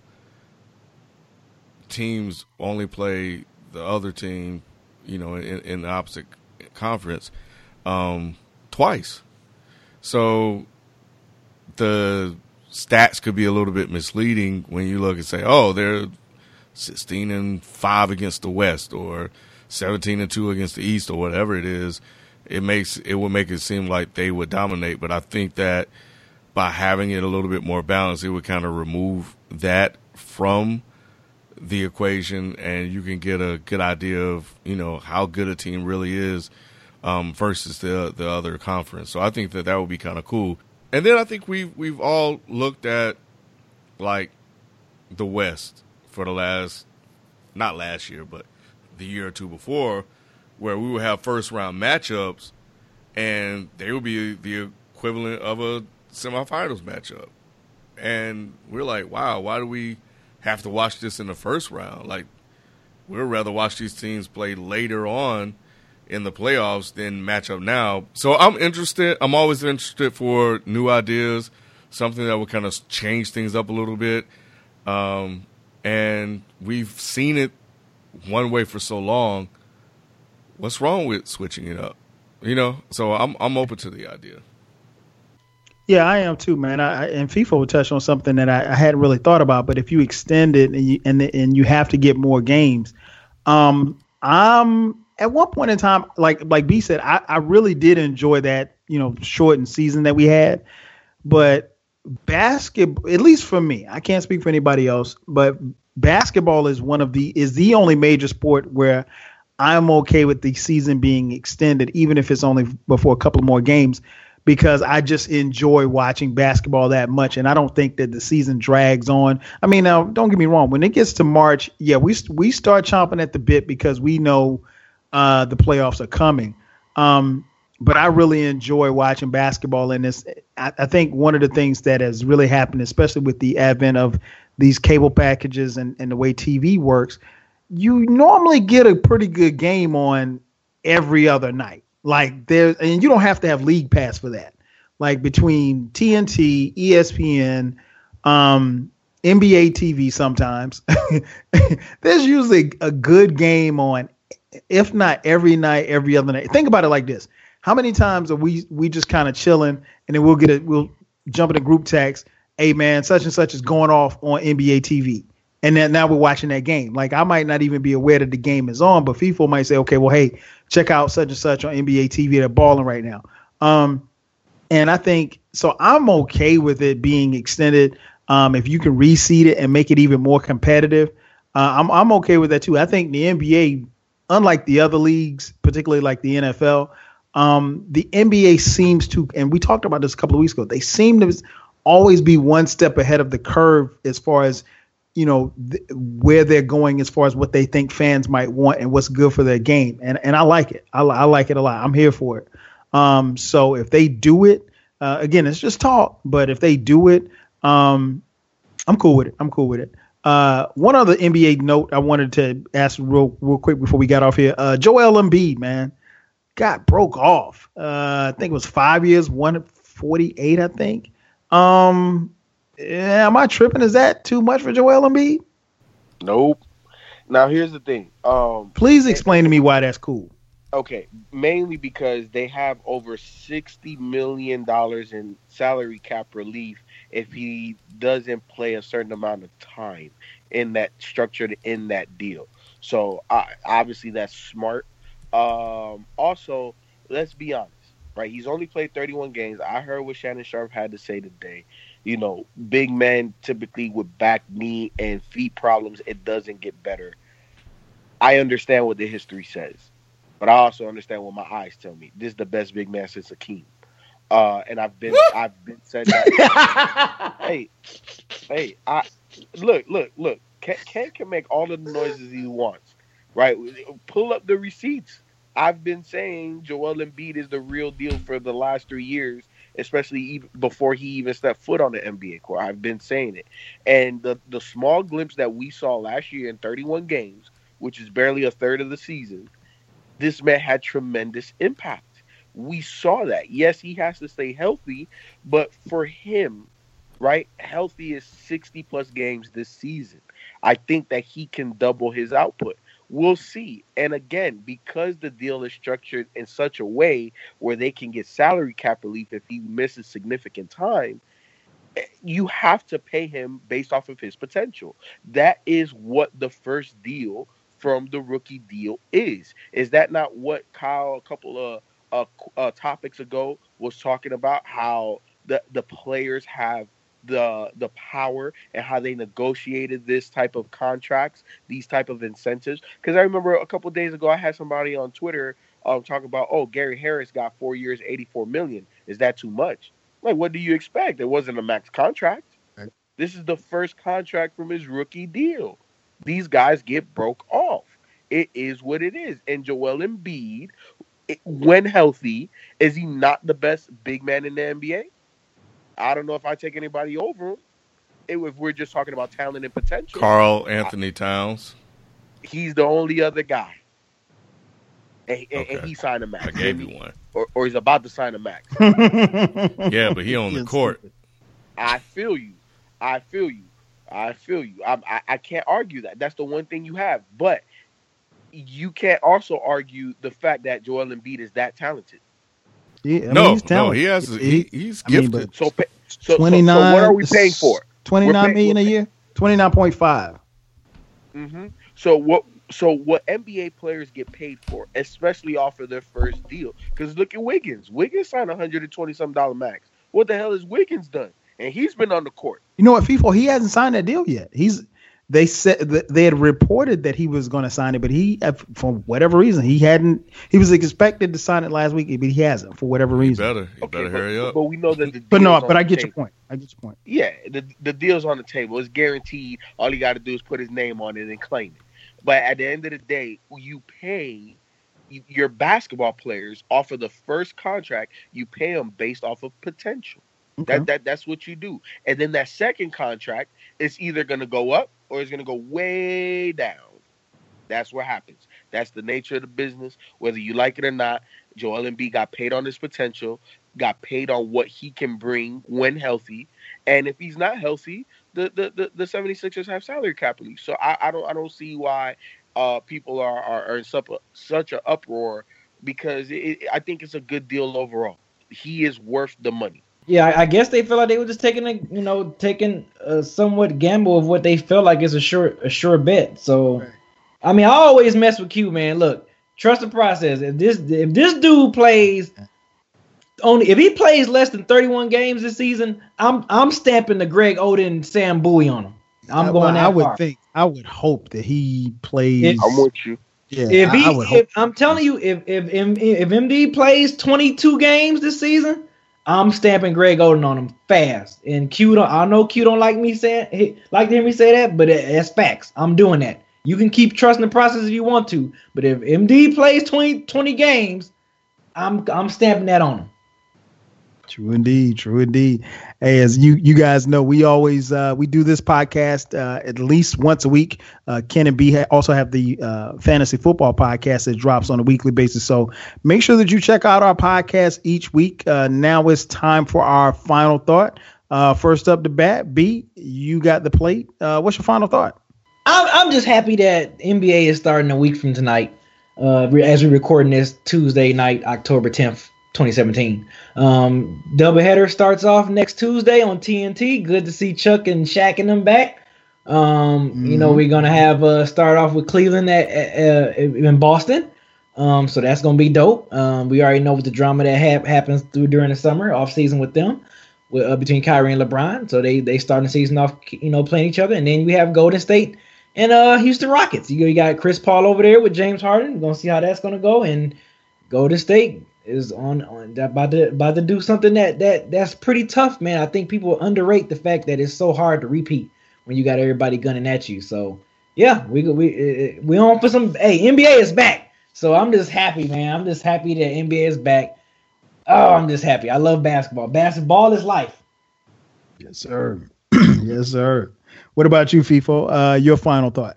teams only play the other team, you know, in, in the opposite conference um, twice. So the stats could be a little bit misleading when you look and say, oh, they're sixteen and five against the West or seventeen and two against the East or whatever it is. It makes it will make it seem like they would dominate. But I think that by having it a little bit more balanced, it would kind of remove that from the equation, and you can get a good idea of, you know, how good a team really is um, versus the the other conference. So I think that that would be kind of cool. And then I think we've we've all looked at like the West for the last, not last year, but the year or two before, where we would have first round matchups, and they would be the equivalent of a semifinals matchup. And we're like, wow, why do we have to watch this in the first round? Like, we'd rather watch these teams play later on in the playoffs than match up now. So I'm interested. I'm always interested for new ideas, something that would kind of change things up a little bit. Um, and we've seen it one way for so long. What's wrong with switching it up? You know, so I'm I'm open to the idea. Yeah, I am too, man. I, I and FIFA will touch on something that I, I hadn't really thought about. But if you extend it and you and and you have to get more games, um, I'm at one point in time, like like B said, I, I really did enjoy that, you know, shortened season that we had. But basketball, at least for me, I can't speak for anybody else, but basketball is one of the is the only major sport where I'm okay with the season being extended, even if it's only before a couple more games, because I just enjoy watching basketball that much. And I don't think that the season drags on. I mean, now, don't get me wrong. When it gets to March, yeah, we we start chomping at the bit because we know uh, the playoffs are coming. Um, but I really enjoy watching basketball in this. I, I think one of the things that has really happened, especially with the advent of these cable packages and, and the way T V works, you normally get a pretty good game on every other night. Like there, and you don't have to have league pass for that. Like between T N T, E S P N, um, N B A T V sometimes, there's usually a good game on, if not every night, every other night. Think about it like this. How many times are we we just kind of chilling and then we'll get it, we'll jump in a group text, hey man, such and such is going off on N B A T V. And then now we're watching that game. Like I might not even be aware that the game is on, but FIFA might say, okay, well, hey, check out such and such on N B A T V. They're balling right now. Um, and I think, so I'm okay with it being extended. Um, if you can reseed it and make it even more competitive, uh, I'm I'm okay with that too. I think the N B A, unlike the other leagues, particularly like the N F L, um, the N B A seems to, and we talked about this a couple of weeks ago, they seem to always be one step ahead of the curve as far as, you know, th- where they're going as far as what they think fans might want and what's good for their game. And and I like it. I, I like it a lot. I'm here for it. Um, so if they do it, uh, again, it's just talk, but if they do it, um, I'm cool with it. I'm cool with it. Uh, one other N B A note I wanted to ask real, real quick before we got off here. Uh, Joel Embiid, man, got broke off. Uh, I think it was five years, one forty-eight, I think. Um, Yeah, am I tripping? Is that too much for Joel Embiid? Nope. Now here's the thing. Um, Please explain to me why that's cool. Okay, mainly because they have over sixty million dollars in salary cap relief if he doesn't play a certain amount of time in that structured in that deal. So uh, obviously that's smart. Um, also, let's be honest, right? He's only played thirty-one games. I heard what Shannon Sharp had to say today. You know, big men typically with back, knee, and feet problems, it doesn't get better. I understand what the history says, but I also understand what my eyes tell me. This is the best big man since Akeem. Uh, and I've been, I've been said that. hey, hey, I look, look, look. Ken, Ken can make all of the noises he wants, right? Pull up the receipts. I've been saying Joel Embiid is the real deal for the last three years. Especially even before he even stepped foot on the N B A court. I've been saying it. And the, the small glimpse that we saw last year in thirty-one games, which is barely a third of the season, this man had tremendous impact. We saw that. Yes, he has to stay healthy, but for him, right, healthy is sixty-plus games this season. I think that he can double his output. We'll see. And again, because the deal is structured in such a way where they can get salary cap relief if he misses significant time, you have to pay him based off of his potential. That is what the first deal from the rookie deal is. Is that not what Kyle a couple of uh, uh, topics ago was talking about, how the, the players have the the power and how they negotiated this type of contracts, these type of incentives? Because I remember a couple of days ago I had somebody on Twitter um talking about, oh, Gary Harris got four years, eighty-four million. Is that too much? Like, what do you expect? It wasn't a max contract. Right. This is the first contract from his rookie deal. These guys get broke off. It is what it is. And Joel Embiid, it, when healthy, is he not the best big man in the N B A? I don't know if I take anybody over him. If we're just talking about talent and potential. Karl Anthony Towns. He's the only other guy. And, okay. and he signed a max. I gave you one. Or, or he's about to sign a max. Yeah, but he on the court. I feel you. I feel you. I feel you. I, I, I can't argue that. That's the one thing you have. But you can't also argue the fact that Joel Embiid is that talented. Yeah, I mean, no, he's no, he has. He, he's I mean, gifted. so, so, so, twenty-nine. So what are we paying for? Twenty-nine million a year. Twenty-nine point five. Mm-hmm. So what? So what N B A players get paid for, especially off of their first deal? Because look at Wiggins. Wiggins signed a hundred and twenty some dollar max. What the hell has Wiggins done? And he's been on the court. You know what, FIFA? He hasn't signed that deal yet. He's. They said that they had reported that he was going to sign it, but he, for whatever reason, he hadn't. He was expected to sign it last week, but he hasn't for whatever reason. You better, you okay, better but, hurry up. But we know that the but no, but I get table. your point. I get your point. Yeah, the the deal's on the table. It's guaranteed. All you got to do is put his name on it and claim it. But at the end of the day, you pay your basketball players off of the first contract. You pay them based off of potential. Okay. That that that's what you do. And then that second contract is either going to go up or it's going to go way down. That's what happens. That's the nature of the business. Whether you like it or not, Joel Embiid got paid on his potential, got paid on what he can bring when healthy. And if he's not healthy, the the, the, the 76ers have salary cap relief. So I, I don't I don't see why uh, people are, are, are in such a, such an uproar, because it, I think it's a good deal overall. He is worth the money. Yeah, I, I guess they feel like they were just taking a you know taking a somewhat gamble of what they felt like is a sure a sure bet. So, right. I mean, I always mess with Q, man. Look. Trust the process. If this if this dude plays only if he plays less than thirty-one games this season, I'm I'm stamping the Greg Oden Sam Bowie on him. I'm I, going. Well, that I would far. think. I would hope that he plays. If, I'm with you. Yeah, if he, I, I would if, hope. I'm telling you, if if if M D plays twenty-two games this season, I'm stamping Greg Oden on him fast. And Q don't. I know Q don't like me saying like to hear me say that, but that's facts. I'm doing that. You can keep trusting the process if you want to, but if M D plays twenty, twenty games, I'm I'm stamping that on him. True indeed, true indeed. Hey, as you you guys know, we always uh, we do this podcast uh, at least once a week. Uh, Ken and B ha- also have the uh, fantasy football podcast that drops on a weekly basis. So make sure that you check out our podcast each week. Uh, now it's time for our final thought. Uh, first up the bat, B, you got the plate. Uh, what's your final thought? I'm, I'm just happy that N B A is starting a week from tonight, uh, as we're recording this Tuesday night, October tenth, twenty seventeen. Um, doubleheader starts off next Tuesday on T N T. Good to see Chuck and Shaq and them back. Um, mm-hmm. You know, we're going to have uh, start off with Cleveland at, at, uh, in Boston. Um, so that's going to be dope. Um, we already know what the drama that ha- happens through during the summer, off season with them. With, uh, between Kyrie and LeBron. So they they starting the season off, you know, playing each other. And then we have Golden State and uh, Houston Rockets. You, you got Chris Paul over there with James Harden. We're going to see how that's going to go. And Golden State is on, on about, to, about to do something that, that that's pretty tough, man. I think people underrate the fact that it's so hard to repeat when you got everybody gunning at you. So, yeah, we we we on for some – hey, N B A is back. So I'm just happy, man. I'm just happy that N B A is back. Oh, I'm just happy. I love basketball. Basketball is life. Yes, sir. Yes, sir. What about you, FIFO? Uh, your final thought?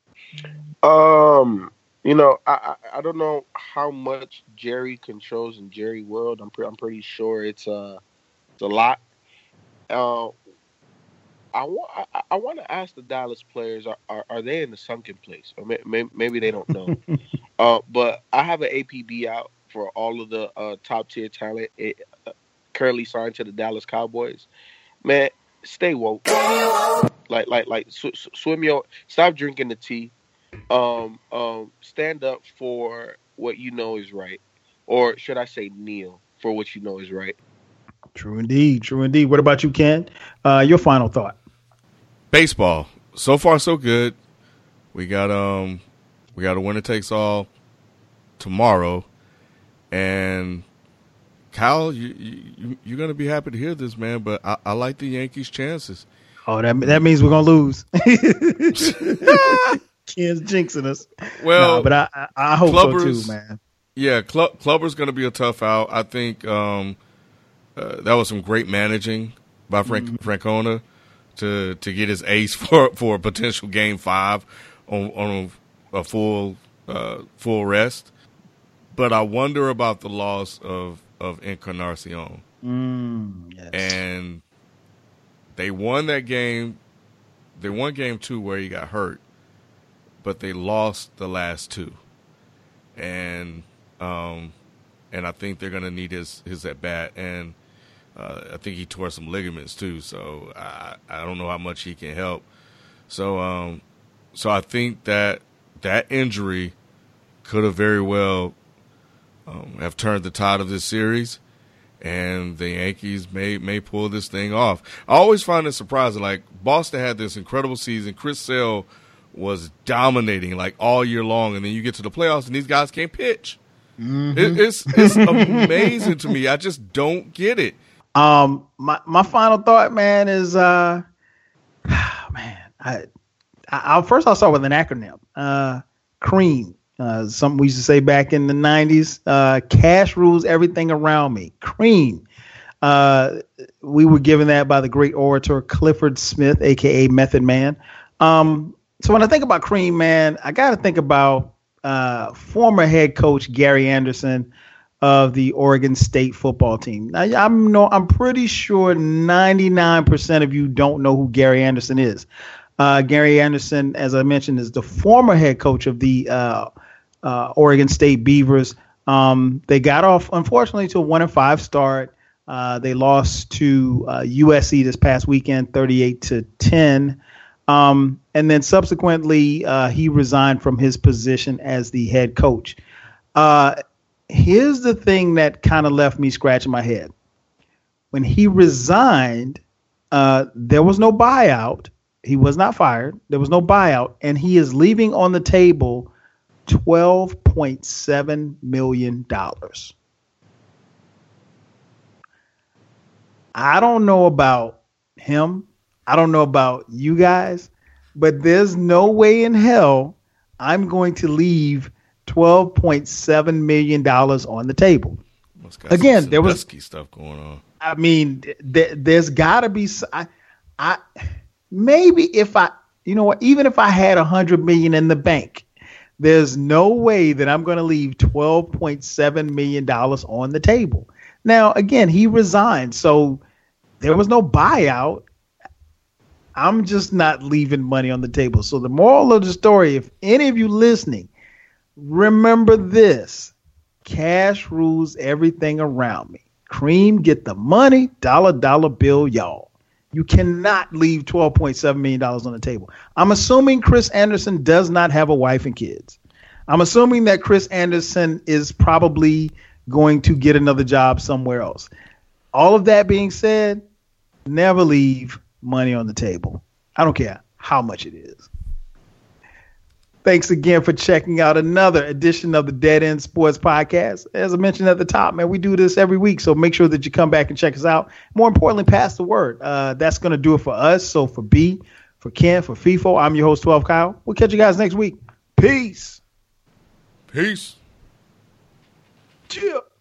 Um, you know, I, I I don't know how much Jerry controls in Jerry World. I'm pre- I'm pretty sure it's uh it's a lot. Uh, I want I, I want to ask the Dallas players: Are are, are they in the sunken place, or may, may, maybe they don't know? uh, but I have an A P B out for all of the uh, top tier talent it, uh, currently signed to the Dallas Cowboys. Man, stay woke. Like, like, like, sw- swim your. Stop drinking the tea. Um, um, stand up for what you know is right, or should I say, kneel for what you know is right. True indeed. True indeed. What about you, Ken? Uh, your final thought? Baseball. So far, so good. We got um, we got a winner takes all tomorrow. And Kyle, you, you you're gonna be happy to hear this, man. But I, I like the Yankees' chances. Oh, that that means we're gonna lose. Ken's jinxing us. Well, no, but I I, I hope Clubbers, so too, man. Yeah, Club, Clubber's gonna be a tough out. I think um, uh, that was some great managing by Frank mm-hmm. Francona to to get his ace for for a potential game five on on a, a full uh, full rest. But I wonder about the loss of, of Encarnacion. Mm, yes. And they won that game. They won game two where he got hurt, but they lost the last two. And um, and I think they're going to need his, his at bat. And uh, I think he tore some ligaments too, so I, I don't know how much he can help. So um, so I think that that injury could have very well Um, have turned the tide of this series, and the Yankees may may pull this thing off. I always find it surprising. Like, Boston had this incredible season. Chris Sale was dominating like all year long, and then you get to the playoffs, and these guys can't pitch. Mm-hmm. It, it's it's amazing to me. I just don't get it. Um, my my final thought, man, is uh, man, I, I I'll, first I'll start with an acronym. Uh, CREAM. Uh, something we used to say back in the nineties, uh, cash rules everything around me. CREAM. Uh, we were given that by the great orator Clifford Smith, a k a. Method Man. Um, So when I think about Cream, man, I got to think about uh, former head coach Gary Anderson of the Oregon State football team. Now, I'm no, I'm pretty sure ninety-nine percent of you don't know who Gary Anderson is. Uh, Gary Anderson, as I mentioned, is the former head coach of the uh, uh, Oregon State Beavers. Um, they got off, unfortunately, to a one and five start. Uh, they lost to uh, U S C this past weekend, thirty-eight to ten. Um, and then subsequently, uh, he resigned from his position as the head coach. Uh, here's the thing that kind of left me scratching my head. When he resigned, uh, there was no buyout. He was not fired. There was no buyout. And he is leaving on the table twelve point seven million dollars. I don't know about him. I don't know about you guys, but there's no way in hell I'm going to leave twelve point seven million dollars on the table. Again, there was stuff going on. I mean, th- there's got to be. I, I maybe if I, you know what, even if I had a hundred million in the bank, there's no way that I'm going to leave twelve point seven million dollars on the table. Now, again, he resigned, so there was no buyout. I'm just not leaving money on the table. So the moral of the story, if any of you listening, remember this: cash rules everything around me. Cream, get the money, dollar, dollar bill, y'all. You cannot leave twelve point seven million dollars on the table. I'm assuming Chris Anderson does not have a wife and kids. I'm assuming that Chris Anderson is probably going to get another job somewhere else. All of that being said, never leave money on the table. I don't care how much it is. Thanks again for checking out another edition of the Dead End Sports Podcast. As I mentioned at the top, man, we do this every week, so make sure that you come back and check us out. More importantly, pass the word. Uh, that's going to do it for us. So for B, for Ken, for FIFO, I'm your host, twelve Kyle. We'll catch you guys next week. Peace. Peace. Cheers.